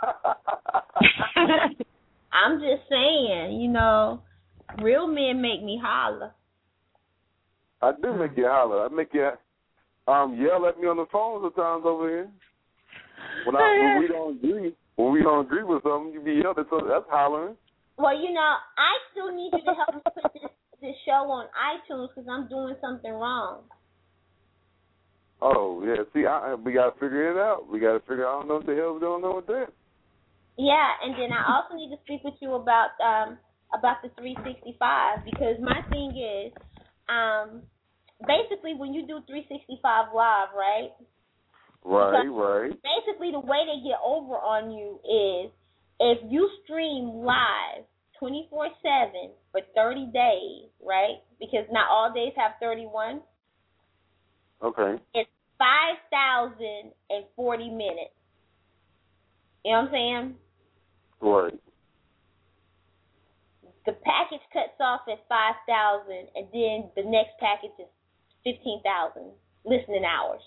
I'm just saying, real men make me holler. I do make you holler. I make you yell at me on the phone sometimes over here. When we don't agree with something, you be yelled at. So that's hollering. Well, I still need you to help me put this show on iTunes because I'm doing something wrong. Oh, yeah. See, we got to figure it out. I don't know what the hell we're going on with that. Yeah, and then I also need to speak with you about the 365 because my thing is, basically when you do 365 Live, right? Right. Basically the way they get over on you is if you stream live 24/7 for 30 days, right? Because not all days have 31. Okay. It's 5,040 minutes. You know what I'm saying? Right. The package cuts off at 5,000, and then the next package is 15,000 listening hours.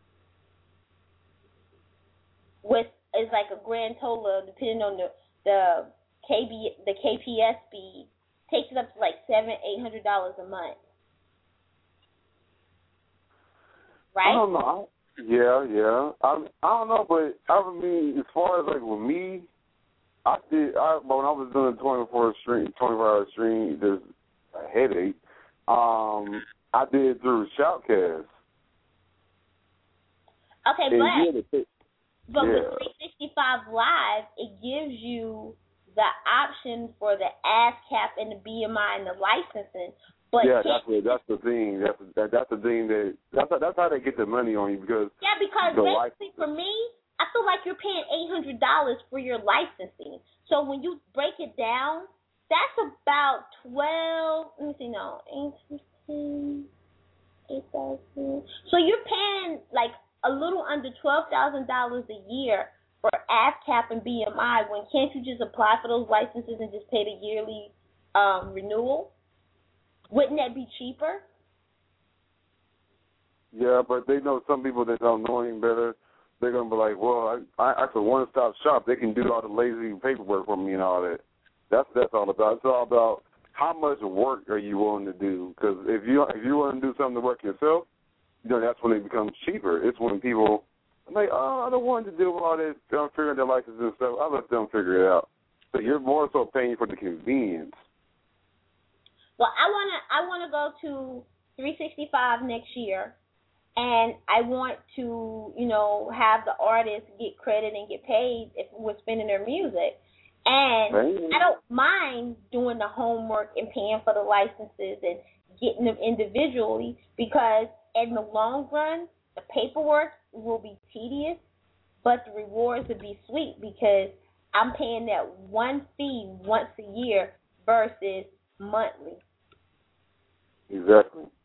With it's like a grand total of, depending on the KPS speed, takes it up to like $700-800 a month. Right? I don't know. Yeah. I don't know, but I mean, as far as like with me, when I was doing 24-hour stream, there's a headache. I did through Shoutcast. Okay, but with 365 Live, it gives you the option for the ASCAP and the BMI and the licensing. But yeah, that's the thing. That's the thing that's how they get the money on you because basically for me, I feel like you're paying $800 for your licensing. So when you break it down, that's about 12. Let me see. No, 8,000. So you're paying like a little under $12,000 a year for ASCAP and BMI. When can't you just apply for those licenses and just pay the yearly renewal? Wouldn't that be cheaper? Yeah, but they know some people that don't know any better. They're gonna be like, well, I a one-stop shop. They can do all the lazy paperwork for me and all that. That's all about. It's all about how much work are you willing to do. Because if you want to do something to work yourself, that's when it becomes cheaper. It's when people are like, oh, I don't want to deal with all this. Don't figure out their license and stuff. I let them figure it out. So you're more so paying for the convenience. Well, I wanna go to 365 next year, And I want to, have the artists get credit and get paid if we're spinning their music. And I don't mind doing the homework and paying for the licenses and getting them individually, because in the long run, the paperwork will be tedious, but the rewards will be sweet, because I'm paying that one fee once a year versus monthly. Exactly.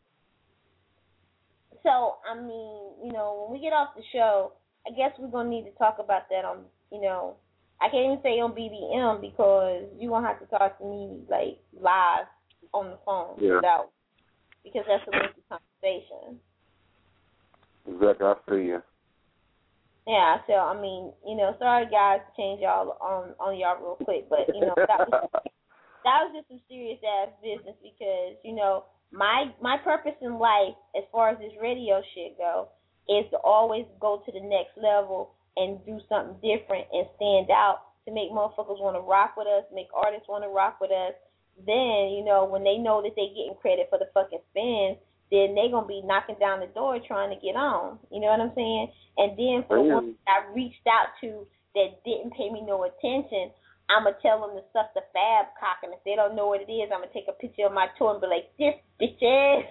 So, when we get off the show, I guess we're going to need to talk about that on, I can't even say on BBM, because you're going to have to talk to me, live on the phone. Yeah. Because that's a lengthy conversation. Exactly, I see you. Yeah, so, sorry, guys, to change y'all on y'all real quick, but, that was just some serious-ass business, because, my purpose in life, as far as this radio shit go, is to always go to the next level and do something different and stand out to make motherfuckers want to rock with us, make artists want to rock with us. Then, when they know that they getting credit for the fucking spins, then they going to be knocking down the door trying to get on. You know what I'm saying? And then for the ones I reached out to that didn't pay me no attention, I'm going to tell them to suck the fab cock, and if they don't know what it is, I'm going to take a picture of my tour and be like, this bitches.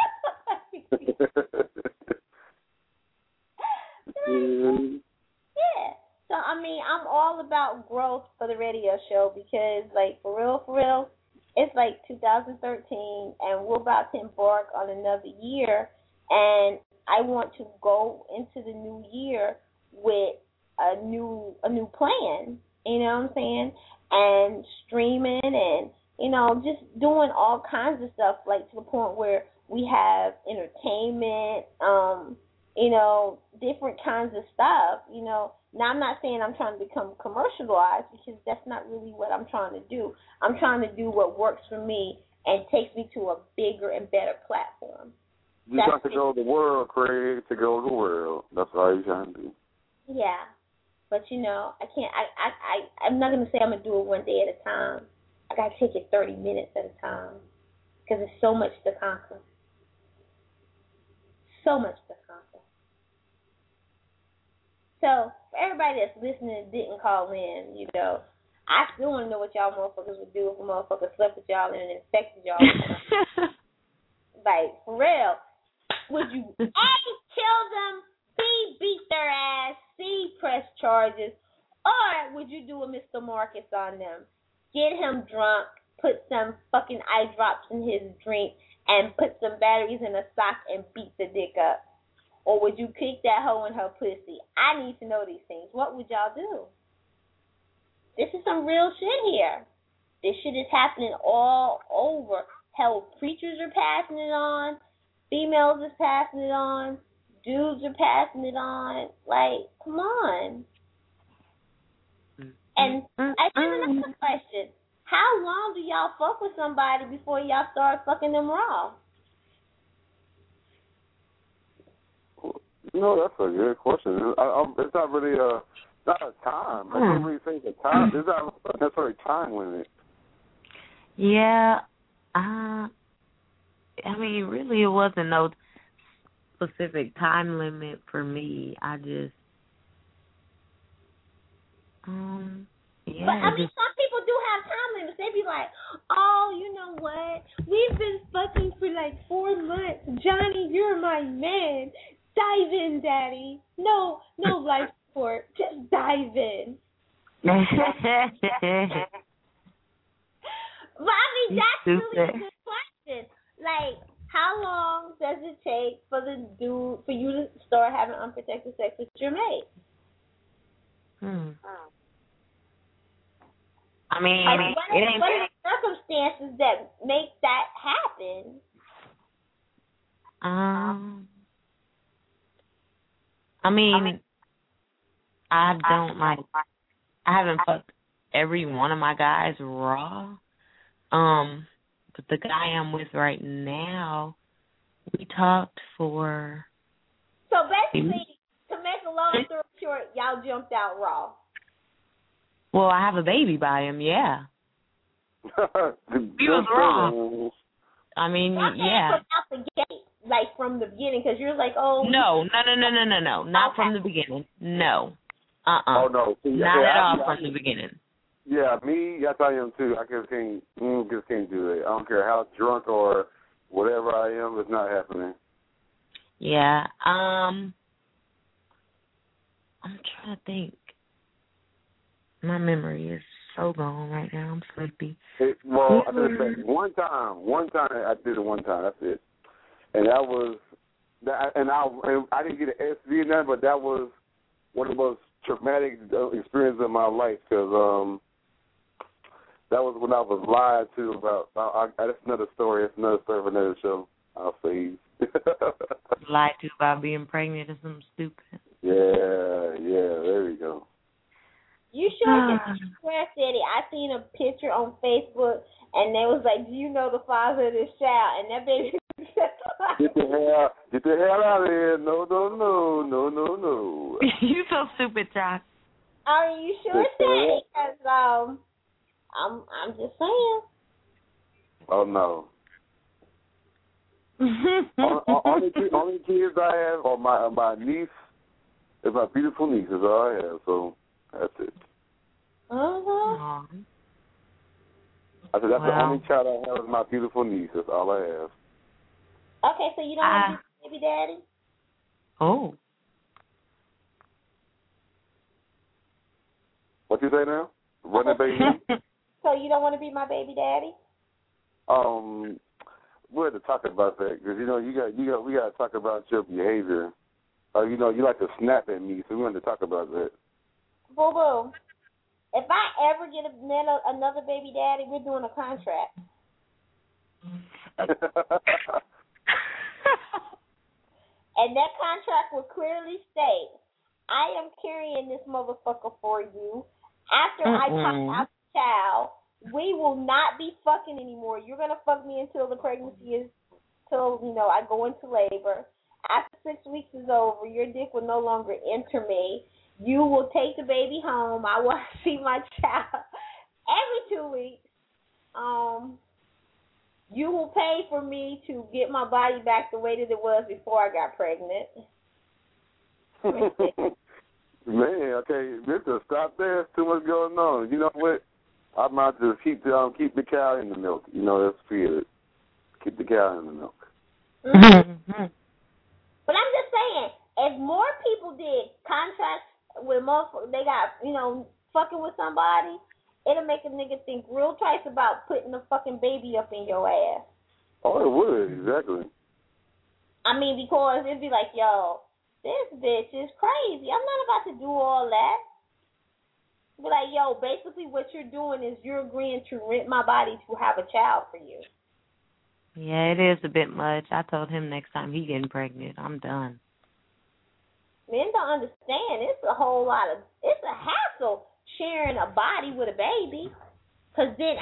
Yeah. So, I'm all about growth for the radio show, because, for real, it's 2013, and we're about to embark on another year, and I want to go into the new year with a new plan. You know what I'm saying? And streaming and, just doing all kinds of stuff, to the point where we have entertainment, different kinds of stuff, Now, I'm not saying I'm trying to become commercialized, because that's not really what I'm trying to do. I'm trying to do what works for me and takes me to a bigger and better platform. You got to go to the world, Craig, to go to the world. That's all you're trying to do. Yeah. But, I can't, I'm not going to say I'm going to do it one day at a time. I got to take it 30 minutes at a time, because there's so much to conquer. So much to conquer. So, for everybody that's listening and didn't call in, I still want to know what y'all motherfuckers would do if a motherfucker slept with y'all and infected y'all. For real. Would you A, kill them, B, beat their ass, C, press charges, or would you do a Mr. Marcus on them? Get him drunk, put some fucking eye drops in his drink, and put some batteries in a sock and beat the dick up? Or would you kick that hoe in her pussy? I need to know these things. What would y'all do? This is some real shit here. This shit is happening all over. Hell, preachers are passing it on. Females is passing it on. Dudes are passing it on. Come on. And I have another question. How long do y'all fuck with somebody before y'all start fucking them raw? That's a good question. It's not really not a time. I can't really think of time. There's not necessarily time limit. Yeah. Really, it wasn't no specific time limit for me. I just, yeah. But some people do have time limits. They be like, oh, you know what? We've been fucking for 4 months. Johnny, you're my man. Dive in, Daddy. No life support. Just dive in. But that's really a good question. How long does it take for you to start having unprotected sex with your mate? What are the circumstances that make that happen? I haven't fucked every one of my guys raw. But the guy I'm with right now, we talked for... So basically, to make a long story short, y'all jumped out raw. Well, I have a baby by him, yeah. He was wrong. Yeah. From out the gate. like from the beginning? Because you're like, oh. No, not from the beginning. No. Oh no, see, not at all from the beginning. Yeah, me, yes, I am too. I just can't do it. I don't care how drunk or whatever I am. It's not happening. Yeah. I'm trying to think. My memory is so gone right now. I'm sleepy. I did it one time. I did it one time. That's it. And that was that. And I didn't get an STD in that, but that was one of the most traumatic experiences of my life because that was when I was lied to about. That's another story. That's another story for another show. I'll say. Lied to about being pregnant or something stupid. Yeah. There we go. You sure can Square City. I seen a picture on Facebook, and they was like, "Do you know the father of this child?" And that baby. Get the hell out of here! No. You so stupid, Josh. Are you sure, Daddy? Because I'm just saying. Oh no. only kids I have are my niece. It's my beautiful niece. Is all I have. So. That's it. Uh-huh. I said that's the only child I have is my beautiful niece. That's all I have. Okay, so you don't want to be baby daddy? Oh. What you say now? Running baby? So you don't want to be my baby daddy? We had to talk about that because we got to talk about your behavior. You like to snap at me, so we wanted to talk about that. Boo boo. If I ever get another baby daddy, we're doing a contract. And that contract will clearly state, I am carrying this motherfucker for you. After I pop out the child, we will not be fucking anymore. You're going to fuck me until the pregnancy is, till, I go into labor. After 6 weeks is over, your dick will no longer enter me. You will take the baby home. I will see my child every 2 weeks. You will pay for me to get my body back the way that it was before I got pregnant. Man, okay, Mister, stop there. There's too much going on. You know what? I might just keep the cow in the milk. That's good. Keep the cow in the milk. Mm-hmm. But I'm just saying, if more people did contracts with motherfuckers, they got, fucking with somebody, it'll make a nigga think real twice about putting a fucking baby up in your ass. Oh, it would, exactly. I mean, because it'd be like, yo, this bitch is crazy. I'm not about to do all that. Be like, yo, basically what you're doing is you're agreeing to rent my body to have a child for you. Yeah, it is a bit much. I told him next time he getting pregnant, I'm done. Men don't understand. It's a hassle sharing a body with a baby. Cause then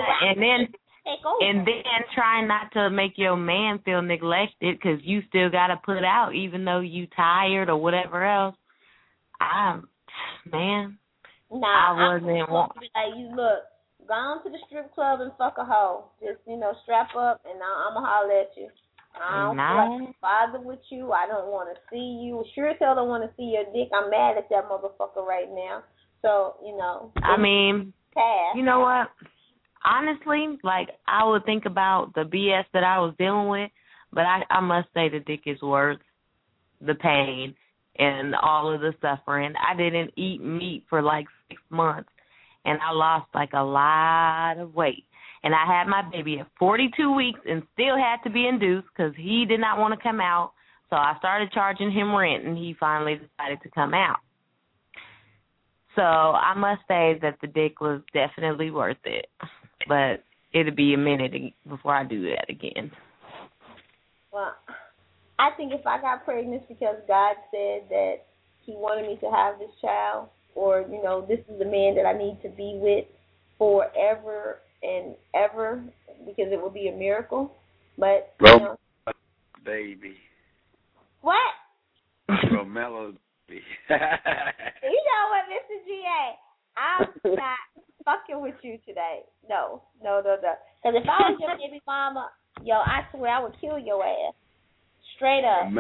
and then trying not to make your man feel neglected because you still got to put out even though you tired or whatever else. I wasn't like, you look, go on to the strip club and fuck a hoe. Just, strap up and I'm going to holler at you. I don't feel like bother with you. I don't want to see you. Sure as hell don't want to see your dick. I'm mad at that motherfucker right now. So, I mean, you know what? Honestly, I would think about the BS that I was dealing with, but I must say the dick is worth the pain and all of the suffering. I didn't eat meat for 6 months, and I lost a lot of weight. And I had my baby at 42 weeks and still had to be induced because he did not want to come out. So I started charging him rent, and he finally decided to come out. So I must say that the dick was definitely worth it. But it'll be a minute before I do that again. Well, I think if I got pregnant because God said that he wanted me to have this child, or, this is the man that I need to be with forever and ever, because it will be a miracle. But, baby. What? Romelo. You know what, Mr. G.A.? I'm not fucking with you today. No. Because if I was your baby mama, I swear I would kill your ass. Straight up.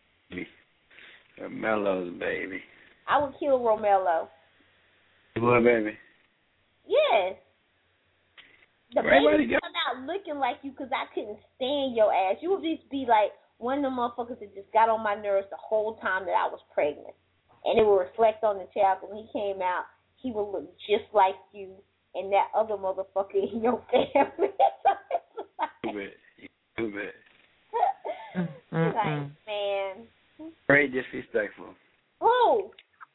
Mellows, baby. I would kill Romello. You would, baby? Yes. The Everybody baby come out looking like you because I couldn't stand your ass. You would just be like one of the motherfuckers that just got on my nerves the whole time that I was pregnant. And it would reflect on the child. When he came out, he would look just like you and that other motherfucker in your family. Too bad. Like, man. Very disrespectful. Who?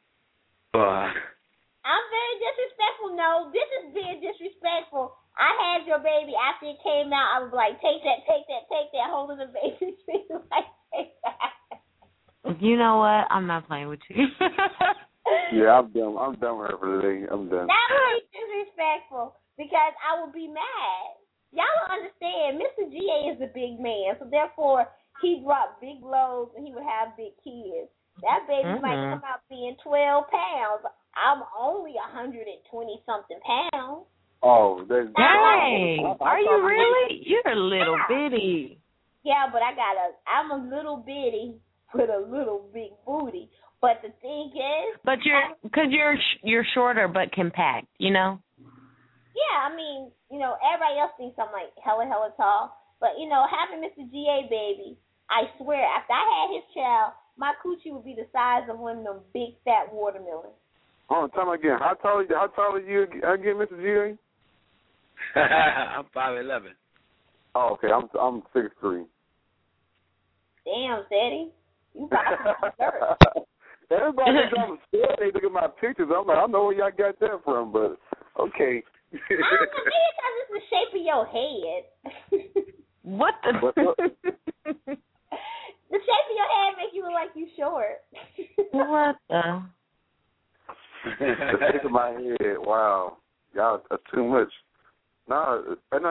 I'm very disrespectful. No, this is being disrespectful. I had your baby after it came out. I was like, take that, holding the baby. Like, take that. You know what? I'm not playing with you. Yeah, I'm done. I'm done with her for today. I'm done. That would be disrespectful because I would be mad. Y'all don't understand. Mr. GA is a big man, so therefore he dropped big loads and he would have big kids. That baby might come out being 12 pounds. I'm only 120-something pounds. Oh, that's dang! Are you really? You're a little bitty. Yeah, but I'm a little bitty with a little big booty. But the thing is, but you're shorter but compact, you know. Yeah, I mean, you know, everybody else thinks I'm like hella tall, but you know, having Mr. GA baby, I swear, after I had his child, my coochie would be the size of one of them big fat watermelons. Oh, tell me again. How tall are you again, Mr. GA? I'm 5'11". Oh, okay. I'm 6'3". Damn, Steady. You got Everybody thinks I'm scared. They look at my pictures. I'm like, I don't know where y'all got that from, but okay. Maybe because it's the shape of your head. What the? The shape of your head makes you look like you short. What the? The shape of my head. Wow, y'all are too much. No, that's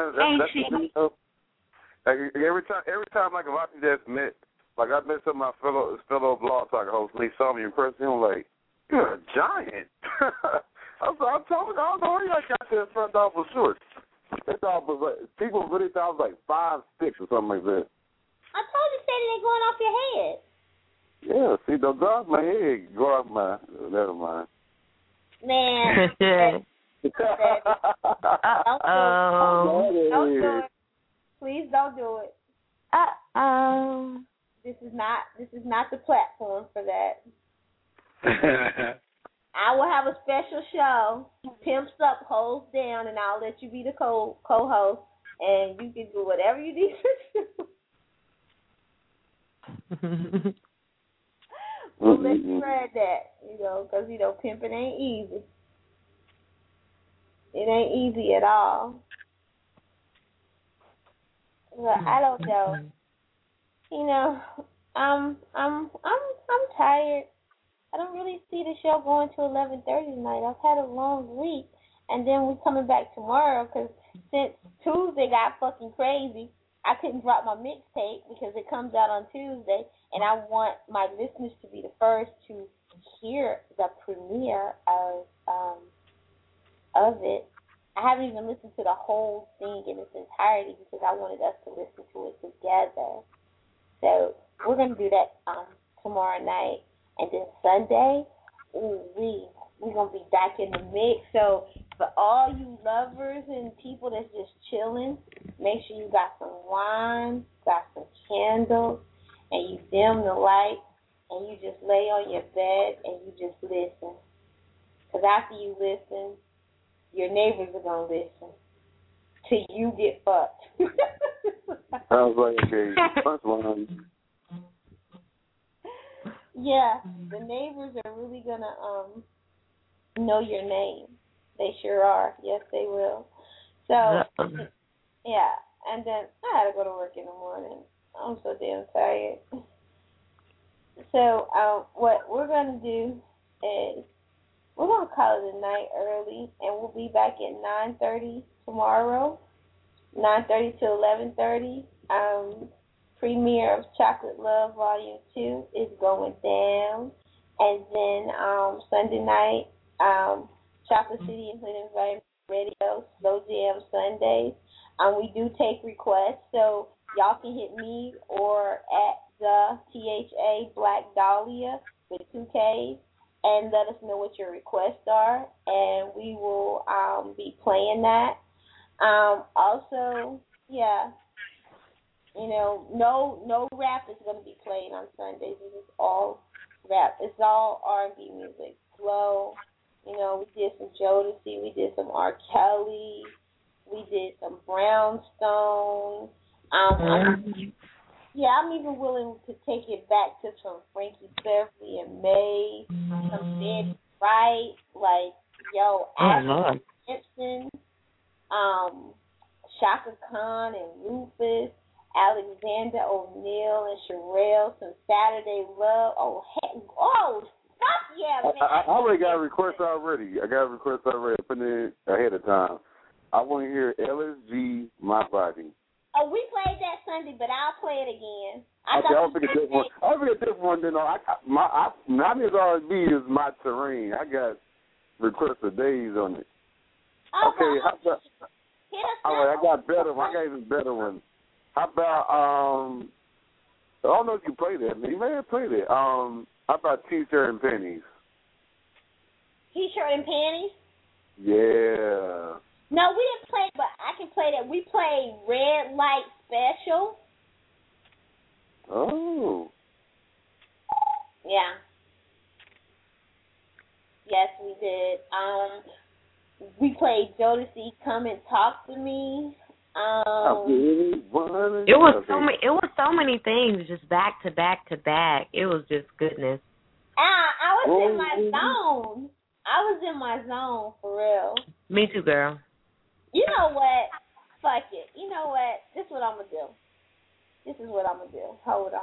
every time like if I just met. Like, I met some of my fellow blog talk hosts, and they saw me in person, I'm like, you're a giant. I told them, I don't know where y'all got that front dog for short. They thought people really thought I was like 5'6" or something like that. I told you, Sadie, they going off your head. Yeah, see, they'll go off my head, go off my, never mind. Man. Don't do it. Please don't do it. This is not the platform for that. I will have a special show, Pimps Up, Hoes Down, and I'll let you be the co-host, and you can do whatever you need to do. We'll let you spread that, you know, because, you know, pimping ain't easy. It ain't easy at all. Well, I don't know. You know, I'm tired. I don't really see the show going to 11:30 tonight. I've had a long week, and then we're coming back tomorrow because since Tuesday got fucking crazy, I couldn't drop my mixtape because it comes out on Tuesday, and I want my listeners to be the first to hear the premiere of it. I haven't even listened to the whole thing in its entirety because I wanted us to listen to it together. So we're going to do that tomorrow night. And then Sunday, we're going to be back in the mix. So for all you lovers and people that's just chilling, make sure you got some wine, got some candles, and you dim the light, and you just lay on your bed and you just listen. Because after you listen, your neighbors are going to listen till you get fucked. I was like, okay, first one. Yeah, the neighbors are really going to know your name. They sure are. Yes, they will. So, yeah, and then I had to go to work in the morning. I'm so damn tired. So, what we're going to do is we're going to call it a night early, and we'll be back at 9:30 tomorrow, 9:30 to 11:30. Premiere of Chocolate Love Volume 2 is going down. And then Sunday night, Chocolate City and Hood Environment Radio, Slow Jam Sundays. We do take requests, so y'all can hit me or at Tha, THA, Black Dahlia with 2 Ks, and let us know what your requests are, and we will be playing that. Also, yeah, you know, no rap is going to be played on Sundays. This is all rap. It's all R&B music, slow. You know, we did some Jodeci, we did some R. Kelly, we did some Brownstone. I'm even willing to take it back to some Frankie Beverly and May, some Betty Wright, like, Ashton Simpson, Shaka Khan and Rufus, Alexander O'Neal and Sherelle, some Saturday Love. Fuck yeah, man. I already got a request already. Putting it ahead of time. I want to hear LSG, My Body. Oh, we played that Sunday, but I'll play it again. I'll pick a different one. I'll pick a different one. Then not as R&B is My Terrain. I got requests for days on it. Okay, how about? All right, I got better. I got even better ones. How about I don't know if you play that. You may have played it. How about T-shirt and panties? T-shirt and panties? Yeah. No, we didn't play, but I can play that. We played Red Light Special. Oh. Yeah. Yes, we did. We played Jodeci, Come and Talk to Me. It was so many things, just back to back to back. It was just goodness. I was in my zone. I was in my zone for real. Me too, girl. You know what? Fuck it. You know what? This is what I'm gonna do. Hold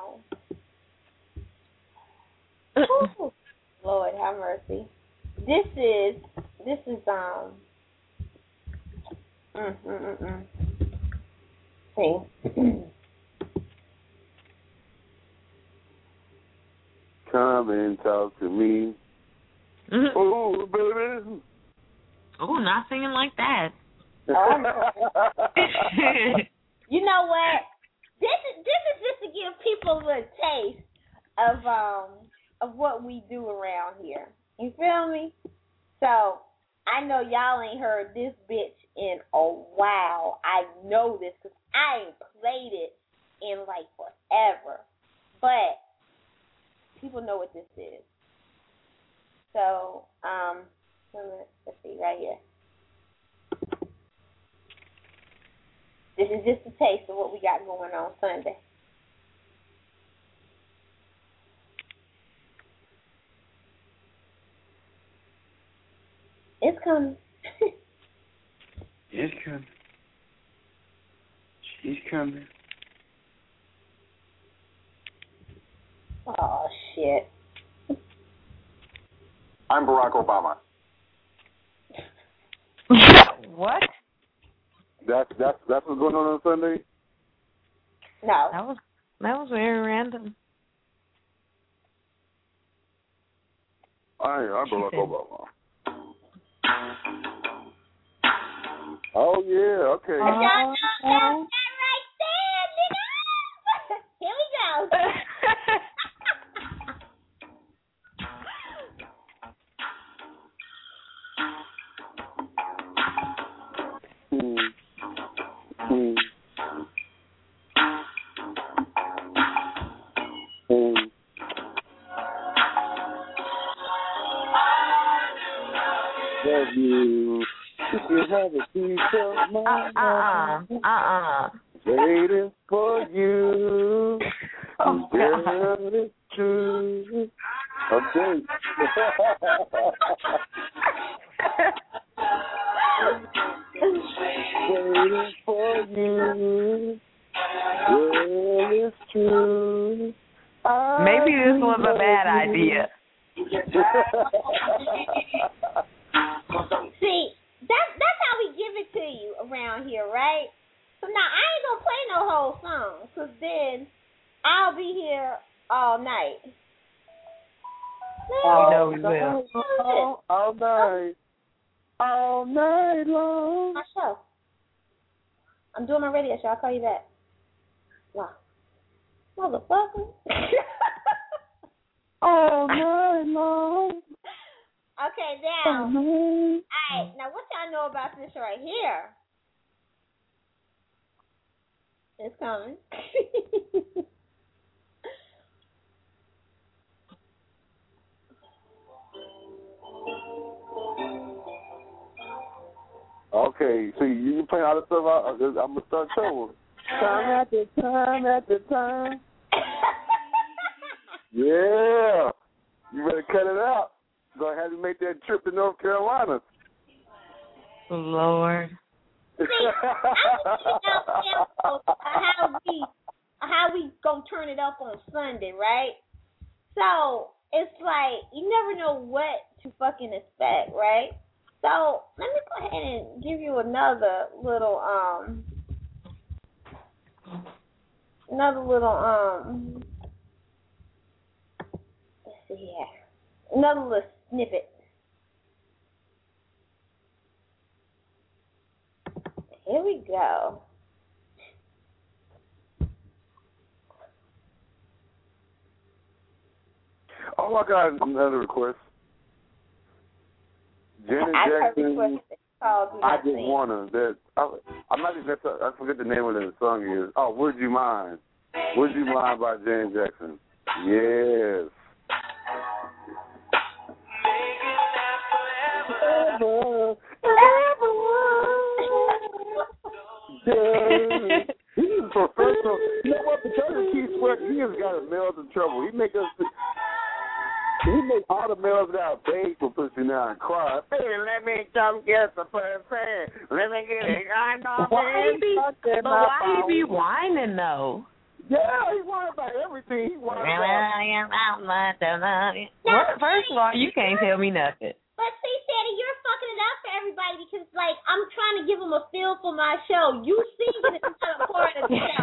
on. Ooh, Lord have mercy. This is Come and talk to me. Mm-hmm. Oh, baby. Oh, not singing like that. You know what? This is just to give people a taste of what we do around here. You feel me? So I know y'all ain't heard this bitch in a while. I know this because I ain't played it in like forever. But people know what this is. So let's see right here. This is just a taste of what we got going on Sunday. It's coming. It's coming. She's coming. Oh, shit. I'm Barack Obama. What? That's what's going on Sunday? No. That was very random. I'm Barack Obama. Oh yeah, okay. Y'all know that right there, nigga. Here we go. Love you. If you have a piece of my mind, waiting for you. Girl, it's true. Okay. Waiting for you. Girl, it's true. Maybe this was a bad idea. See, that's how we give it to you around here, right? So now I ain't gonna play no whole song, cause then I'll be here all night. No, we will. All night long. My show. I'm doing my radio show. I'll call you back. Wow. Motherfucker. All night long. Okay, now. Alright, now what y'all know about this right here? It's coming. Okay, see, you playing all the stuff. I'm gonna start showing. Time after time after time. Yeah, you better cut it out. Gonna have to make that trip to North Carolina. Lord. how we gonna turn it up on Sunday, right? So it's like you never know what to fucking expect, right? So let me go ahead and give you another little let's see here, another little snippet. Here we go. Oh, I got another request. Janet Jackson. I just wanna. I'm not even. I forget the name of the song is. Oh, Would You Mind? Would You Mind by Janet Jackson. Yes. He's professional. You know what? Because of Keith Sweat, he has got a males in trouble. He make all the males out beg for pussy now and cry. Hey, let me come get the pussy. Let me get it. I know. Why he be whining though? Yeah, he whining about everything. He whining about. First of all, you can't tell me nothing. But see, Sadie, you're fucking it up for everybody because, like, I'm trying to give them a feel for my show. You singing is not a part of the show.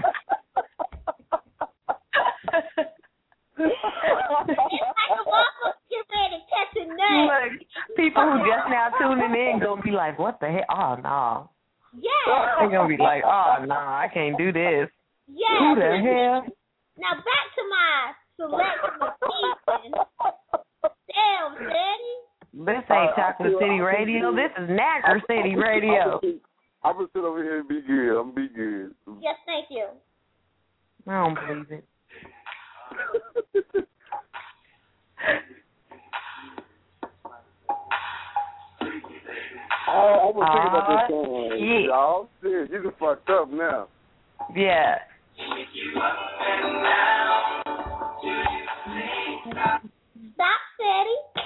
It's like a motherfucker get ready to catch a nut. Look, people who just now tuning in gonna be like, what the hell? Oh, no. Yeah. They're gonna be like, oh, no, I can't do this. Yeah. Who the hell? Now, back to my selection of season. Damn, Sadie. This ain't Chocolate City Radio. This is Nagger City Radio. I'm going to sit over here and be good. I'm going to be good. Yes, thank you. I don't believe it. I'm going to think about this song. Yeah. Y'all, shit, you just fucked up now. Yeah. Stop, Sadie.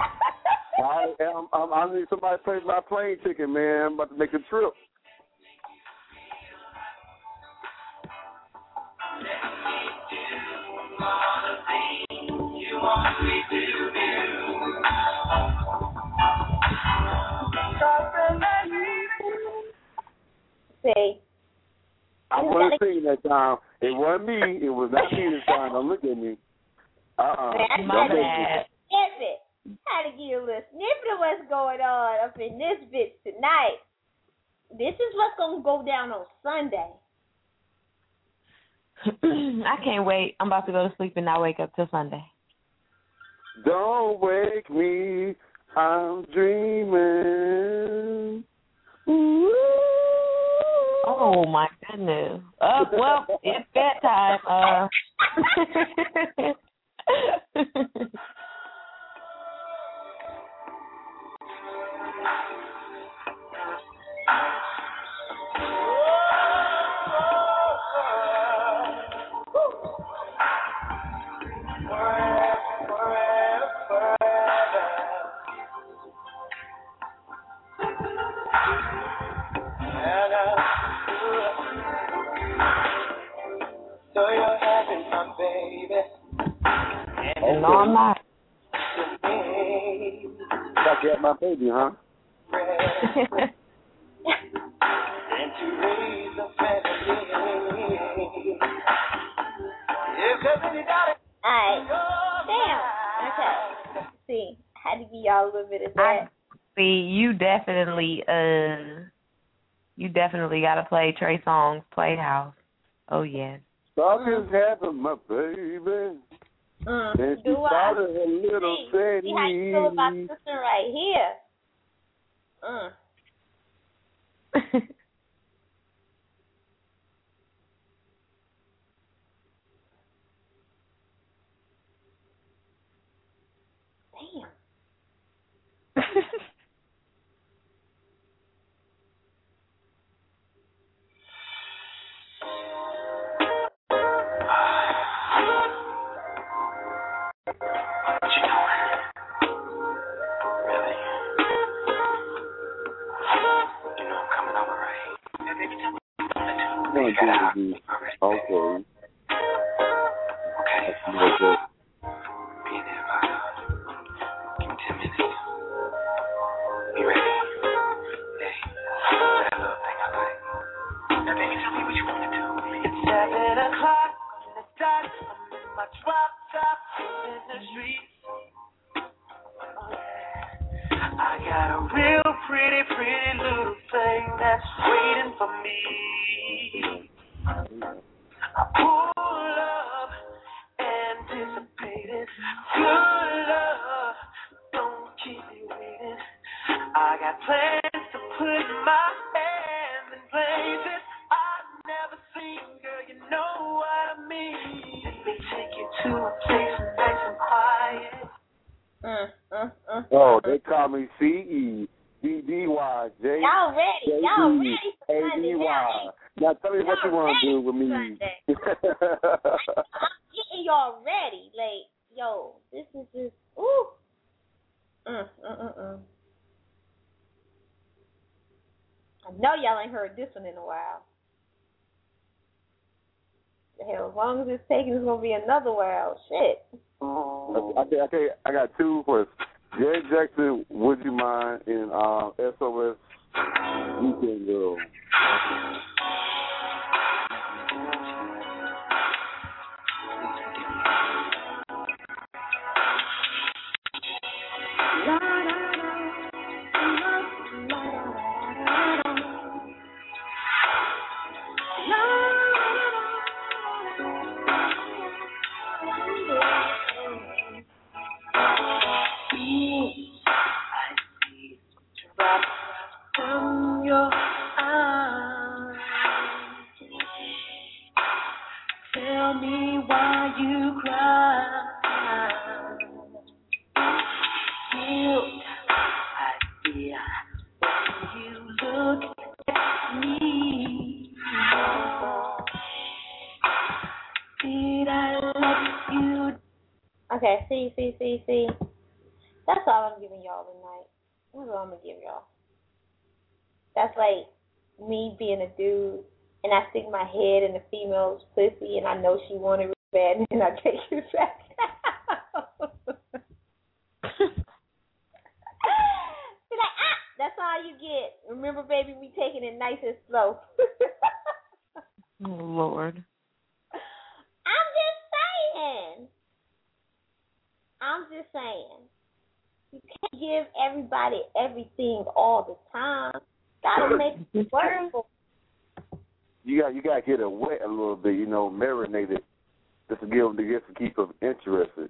I need somebody to pay my plane ticket, man. I'm about to make a trip. See. I wasn't singing that time. It wasn't me. It was not me this time. Don't look at me. My bad. Snippet. How to give you a little snippet of what's going on up in this bitch tonight. This is what's going to go down on Sunday. I can't wait. I'm about to go to sleep and not wake up till Sunday. Don't wake me. I'm dreaming. Ooh. Oh, my goodness. Well, it's bedtime. So you're having fun, baby. No, I'm not. Back at my baby, huh? And to raise a family. If everybody got it. Alright. Damn. Okay. See, I had to give y'all a little bit of that. See, you definitely got to play Trey Songz Playhouse. Oh, yes. Something's happened, my baby. And she Do I? started a little sadie. See how you feel about this one right here. Damn. Okay. I got a real pretty little thing that's waiting for me. I pull up, anticipated, good love, don't keep me waiting. I got plans to put my hands in places I've never seen, girl, you know what I mean. Let me take you to a place nice and quiet. Oh, they call me CEDDYJ. Y'all ready for Sunday. Now tell me what you want to do with me. I'm getting y'all ready. Like, yo, this is just, ooh. I know y'all ain't heard this one in a while. Hell, as long as it's taking, it's going to be another while. Shit. Okay, I got two for Jay Jackson, Would You Mind, and SOS Weekend Girl. From your eyes, tell me why you cry. Guilt, I fear when you look at me. Did I let you? Okay, see. That's all I'm giving y'all tonight. That's all I'm going to give y'all. That's like me being a dude, and I stick my head in the female's pussy, and I know she wanted it bad, and then I take it back out. Be like, that's all you get. Remember, baby, we taking it nice and slow. Oh, Lord. I'm just saying. You can't give everybody everything all the time. Gotta make it work. You got to get it wet a little bit, marinate it, just to keep them interested.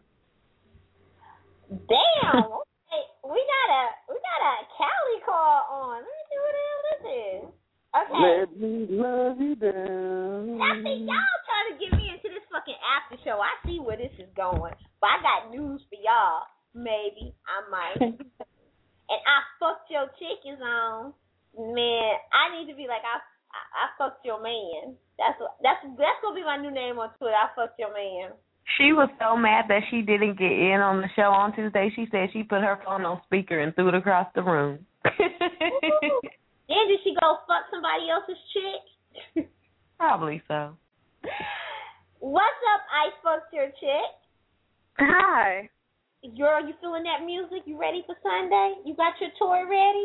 Damn. Okay, we got a Cali call on. Let me see what the hell this is. Okay. Let me love you down. I see y'all trying to get me into this fucking after show. I see where this is going, but I got news for y'all. Maybe I might. And I fucked your chickens on. Man, I need to be like I fucked your man. That's gonna be my new name on Twitter. I fucked your man. She was so mad that she didn't get in on the show on Tuesday. She said she put her phone on speaker and threw it across the room. Then did she go fuck somebody else's chick? Probably so. What's up, I fucked your chick? Hi. Girl, you feeling that music? You ready for Sunday? You got your toy ready?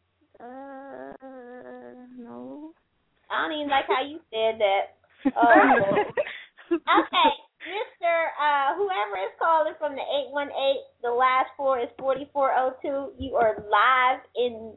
No. I don't even like how you said that. Okay, Mr. Whoever is calling from the 818, the last 4 is 4402. You are live in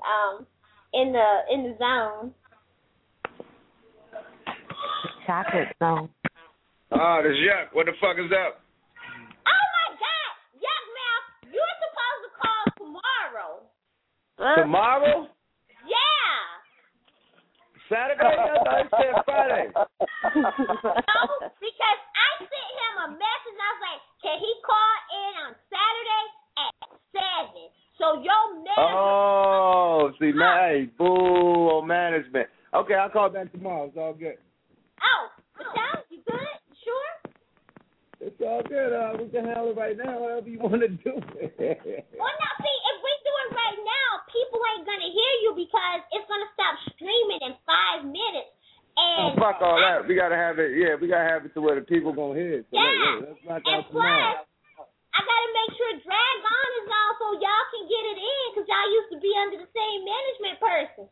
the zone. Chocolate zone. Oh, this Yuck. What the fuck is up? Oh my God, Yuck Mouth, you're supposed to call tomorrow. Tomorrow? Yeah. Saturday? I thought you said Friday. No, because I sent him a message. I was like, can he call in on Saturday at 7? So your manager. Oh, see, hey, boo on management. Okay, I'll call back tomorrow. It's all good. Oh, Michelle, you good? You sure? It's all good. We can handle it right now, whatever you want to do. Well, now, see, if we do it right now, people ain't going to hear you because it's going to stop streaming in 5 minutes. And fuck all that. We got to have it, we got to have it to where the people going to hear it. So let's knock and out plus, tomorrow. I got to make sure Drag On is on so y'all can get it in because y'all used to be under the same management person.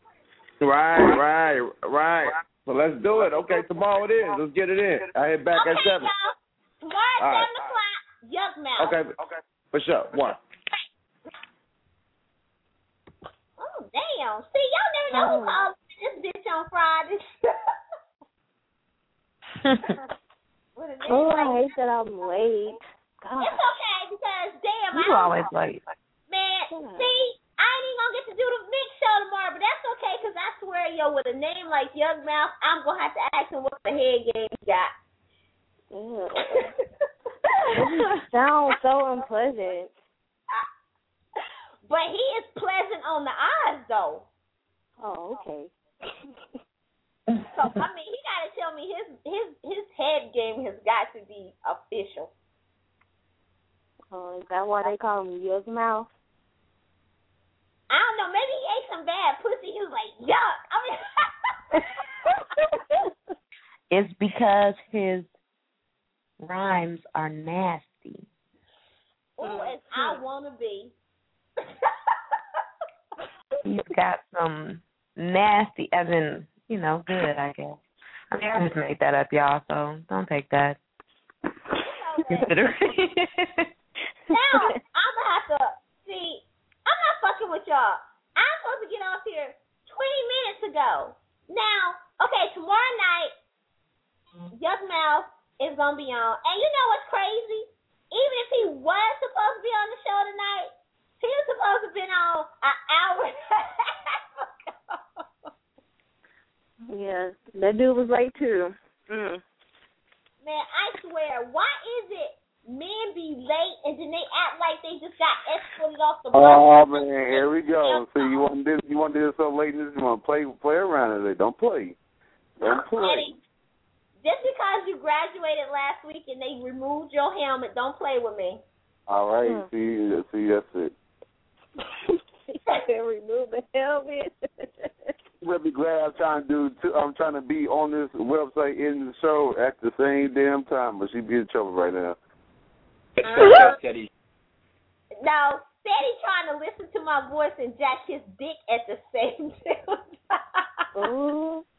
Right. So let's do it. Okay, tomorrow it is. Let's get it in. I hit back at 7. Y'all. Tomorrow at 7 o'clock, Yuck Mouth. Okay. For sure. 1. Oh, damn. See, y'all never know who calls this bitch on Friday. Oh, I hate that I'm late. God. It's okay because, damn, You always late. Man, see, I ain't even going to get to do the mix show tomorrow, but that's okay because I swear, yo, with a name like Yuck Mouth, I'm going to have to ask him what the head game he got. It sounds so unpleasant. But he is pleasant on the eyes, though. Oh, okay. So I mean, he got to tell me his head game has got to be official. Oh, is that why they call him Yuck Mouth? I don't know. Maybe he ate some bad pussy. He was like, yuck. I mean, it's because his rhymes are nasty. Oh, as I want to be. He's got some nasty, as in, good, I guess. I mean, I just made that up, y'all, so don't take that. Now, I'm going to have to, see, I'm not fucking with y'all. I'm supposed to get off here 20 minutes ago. Now, okay, tomorrow night, Yuck Mouth is going to be on. And you know what's crazy? Even if he was supposed to be on the show tonight, he was supposed to have been on an hour and a half ago. Yeah, that dude was late too. Man, I swear, why is it men be late and then they act like they just got escorted off the bus? Oh man, here we go. See, you want to do this so late, you want to play around today. Don't play. Just because you graduated last week and they removed your helmet, don't play with me. All right, see, that's it. Remove the helmet. We'll be glad I'm trying to be on this website in the show at the same damn time, but she be in trouble right now. No, Steady trying to listen to my voice and jack his dick at the same time.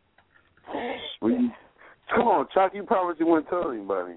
Come on, Chuck, you promised you wouldn't tell anybody.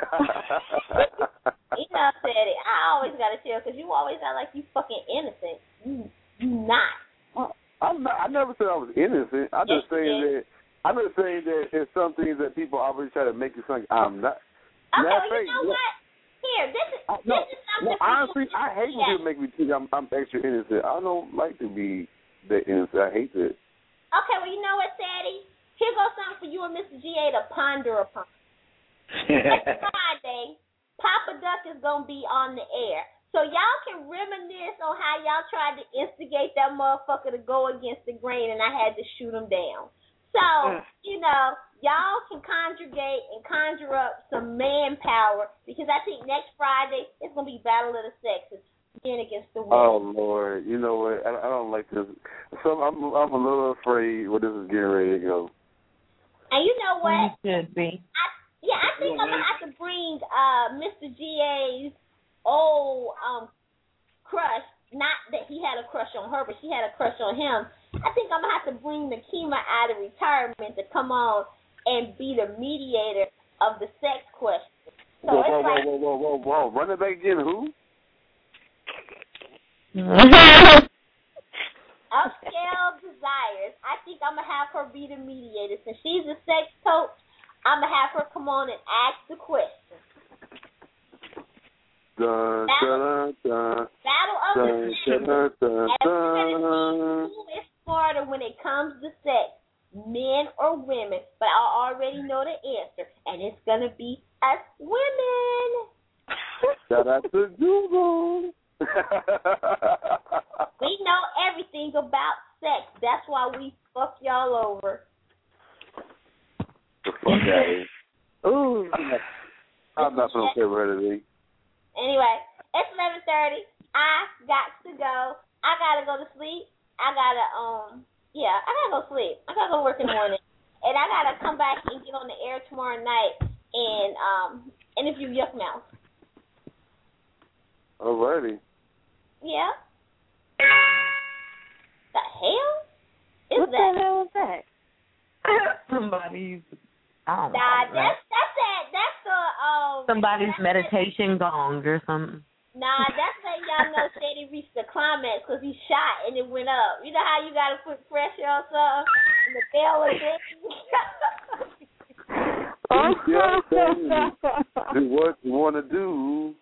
You know, Steady, I always got to chill because you always act like you fucking innocent. You not. I never said I was innocent. I'm just saying that it's some things that people always try to make it sound like I'm not. Okay, well, you know what? Here, this is something. Honestly, I hate when people make me think I'm extra innocent. I don't like to be that innocent. I hate that. Okay, well, you know what, Sadie? Here goes something for you and Mr. G.A. to ponder upon. Next Friday, Papa Duck is going to be on the air. So y'all can reminisce on how y'all tried to instigate that motherfucker to go against the grain and I had to shoot him down. So, y'all can congregate and conjure up some manpower because I think next Friday it's going to be Battle of the Sexes, men against the women. Oh, Lord. You know what? I don't like this. So I'm a little afraid where this is getting ready to go. And you know what? You should be. I think I'm going to have to bring Mr. G.A.'s old crush. Not that he had a crush on her, but she had a crush on him. I think I'm going to have to bring Nakima out of retirement to come on and be the mediator of the sex question. So whoa. Run it back again. Who? Upscale Desires. I think I'm going to have her be the mediator. Since she's a sex coach, I'm going to have her come on and ask the question. Dun, dun, dun, Battle of the Sexes. Who is smarter when it comes to sex, men or women? But I already know the answer, and it's going to be us women. Shout out to Google. We know everything about sex. That's why we fuck y'all over. The fuck out of here. Ooh. I'm not going to say ready. Anyway, it's 11:30. I got to go. I gotta go to sleep. I gotta go sleep. I gotta go work in the morning, and I gotta come back and get on the air tomorrow night and interview Yuck Mouth. Alrighty. Yeah. The hell? What the hell was that? Somebody's. I don't know. Nah, that's the somebody's meditation gong or something. Nah, that's how y'all know Shady reached the climax because he shot and it went up. You know how you gotta put pressure on something and the bell is in. Do what you want to do.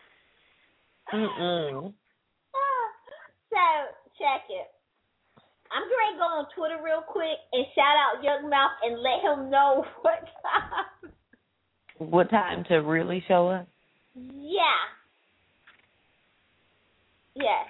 So check it. I'm going to go on Twitter real quick and shout out Young Mouth and let him know what time. What time to really show up? Yeah. Yes.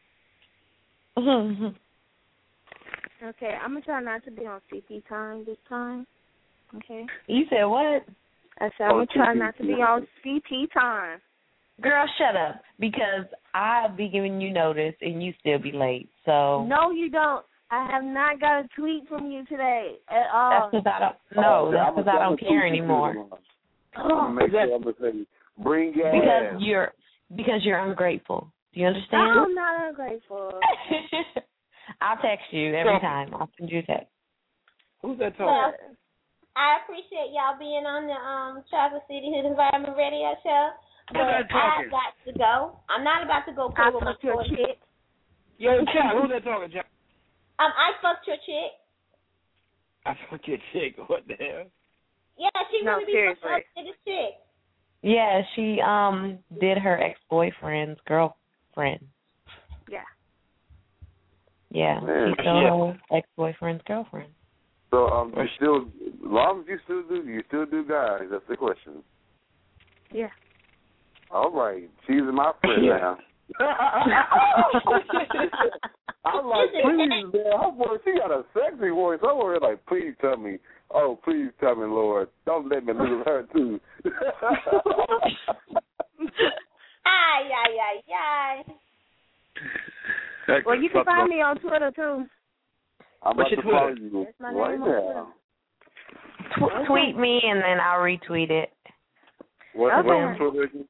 Okay, I'm going to try not to be on CP time this time. Okay. You said what? I said I'm going to try not to be on CP time. Girl, shut up. Because I'll be giving you notice and you still be late. So no, you don't. I have not got a tweet from you today at all. That's because I don't. No, that's because I don't care anymore. Make sure I'm gonna say, bring your ass. Because you're ungrateful. Do you understand? I'm not ungrateful. I'll text you every time. I'll send you a text. Who's that talking? Well, I appreciate y'all being on the Chocolate City Hood Environment Radio Show. But I got to go. I'm not about to go play with my your chick. Yo, Chuck, who's that talking, Chuck? I fucked your chick. I fucked your chick. What the hell? Yeah, she really be fucked with this chick. Yeah, she did her ex-boyfriend's girlfriend. Yeah. Yeah, she stole her ex-boyfriend's girlfriend. So you still, as long as you still do guys. That's the question. Yeah. All right, she's my friend now. I'm like, please, man. Her voice, she got a sexy voice. I'm over here like, please tell me. Oh, please tell me, Lord. Don't let me lose her, too. Ay. Well, you can find me on Twitter, too. I'm about to follow you That's my right name now. Tweet me, and then I'll retweet it. What's your Twitter again?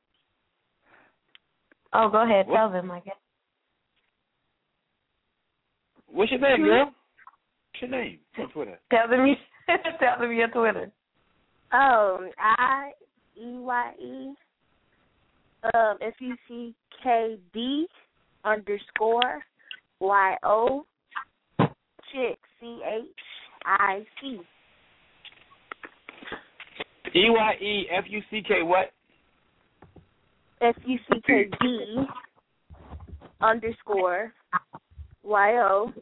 Oh, go ahead. Tell them, I guess. What's your name, girl? What's your name on Twitter? Tell them your Twitter. Oh, IEYE FUCKD _YO chick CHIC. EYE FUCK what? FUCKD _YO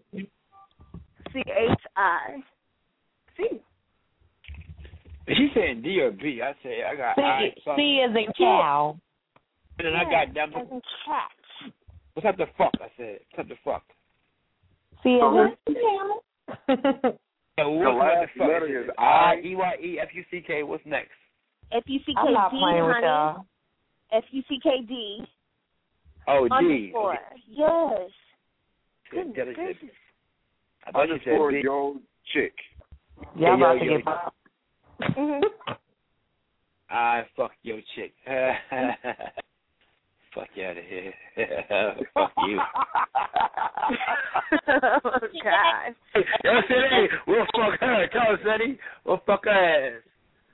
CHIC. She saying D or B. I say I got I. C as in cow. And then I got down to cat. What's up the fuck? I said. What's up the fuck? C as in the last letter is IEYE FUCK. What's next? FUCKD. I'm not playing with y'all. FUCKD. Oh, D. Yes. Goodness gracious. I thought you said D. Your chick. Y'all about to get popped. I fuck your chick. Fuck you out of here. Fuck you. Oh, God. Yo, City, we'll fuck her. Come on, City. We'll fuck her ass.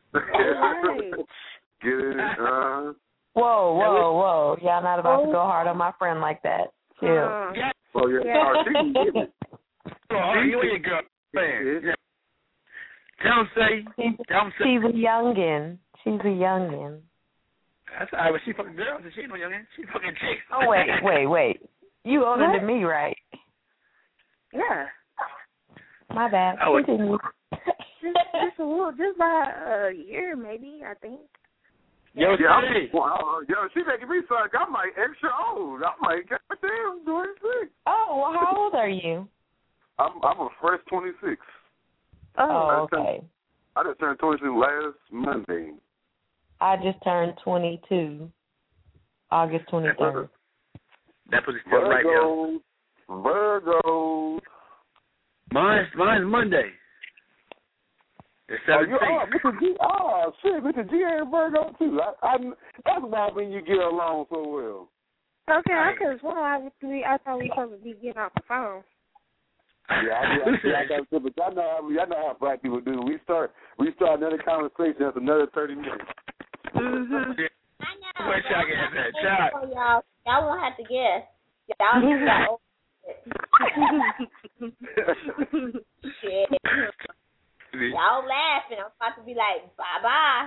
Get it, Whoa. Y'all not about to go hard on my friend like that. Chill. Oh, yeah. She can get it. Oh, you and your girl. Man. Don't say. She's a youngin. She's a youngin. That's all right, but she fucking girls and she ain't no youngin. She fucking chicks. Oh, wait. You older than me, right? Yeah. My bad. Oh, Continue. just by a year, maybe, I think. Yo, she making me sound like I'm like extra old. I'm like, goddamn, 26. Oh, well, how old are you? I'm a fresh 26. Oh, okay. I just turned 22 last Monday. I just turned 22, August 23rd. That was still right, yo. Virgo. Mine's Monday. The 17th. Mr. G ain't Virgo too. That's why when you get along so well. Okay, I could have sworn I thought we were supposed to be getting off the phone. I got to, but y'all know how black people do. We start another conversation after another 30 minutes. I know. Where Chuck is at? Chuck. Y'all won't have to guess. Y'all shit. Y'all laughing. I'm about to be like, bye-bye.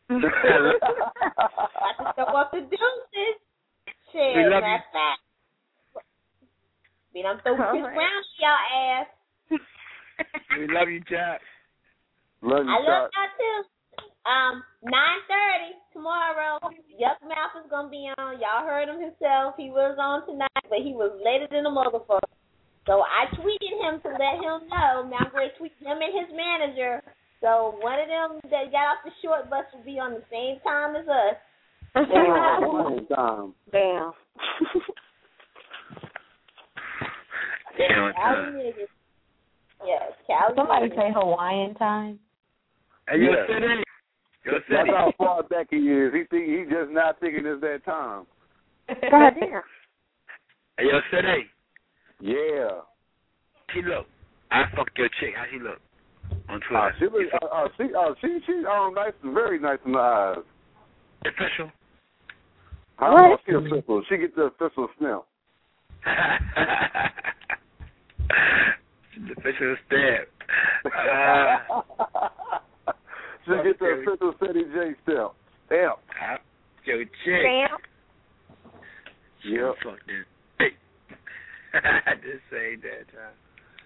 About to throw up the deuces. Shit, We love that's that. I'm throwing Chris Brown to y'all ass. We love you, Chuck. Love you, I love y'all too. 9:30 tomorrow. Yuck Mouth is gonna be on. Y'all heard him himself. He was on tonight, but he was later than a motherfucker. So I tweeted him to let him know. Now I'm going to tweet him and his manager. So one of them that got off the short bus will be on the same time as us. Damn. Cali niggas. Yes, Cali Somebody niggas. say Hawaiian time. Hey, yo, City. That's how far back he is. He just not thinking it's that time. Goddamn. Hey, yo, City. Yeah. She look. I fucked your chick. How she look? On Twitter. She's nice, very nice in the eyes. Official. I don't know, she official. She gets the official smell. The official stamp. She gets the official City J stamp. Stamp. Your chick. Stamp. Yep. Fuck this. Hey. I just say that time.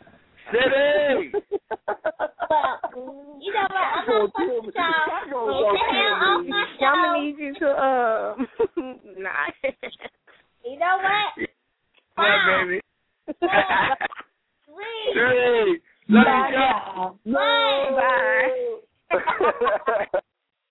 City! Well, you know what? I'm not fucking with y'all.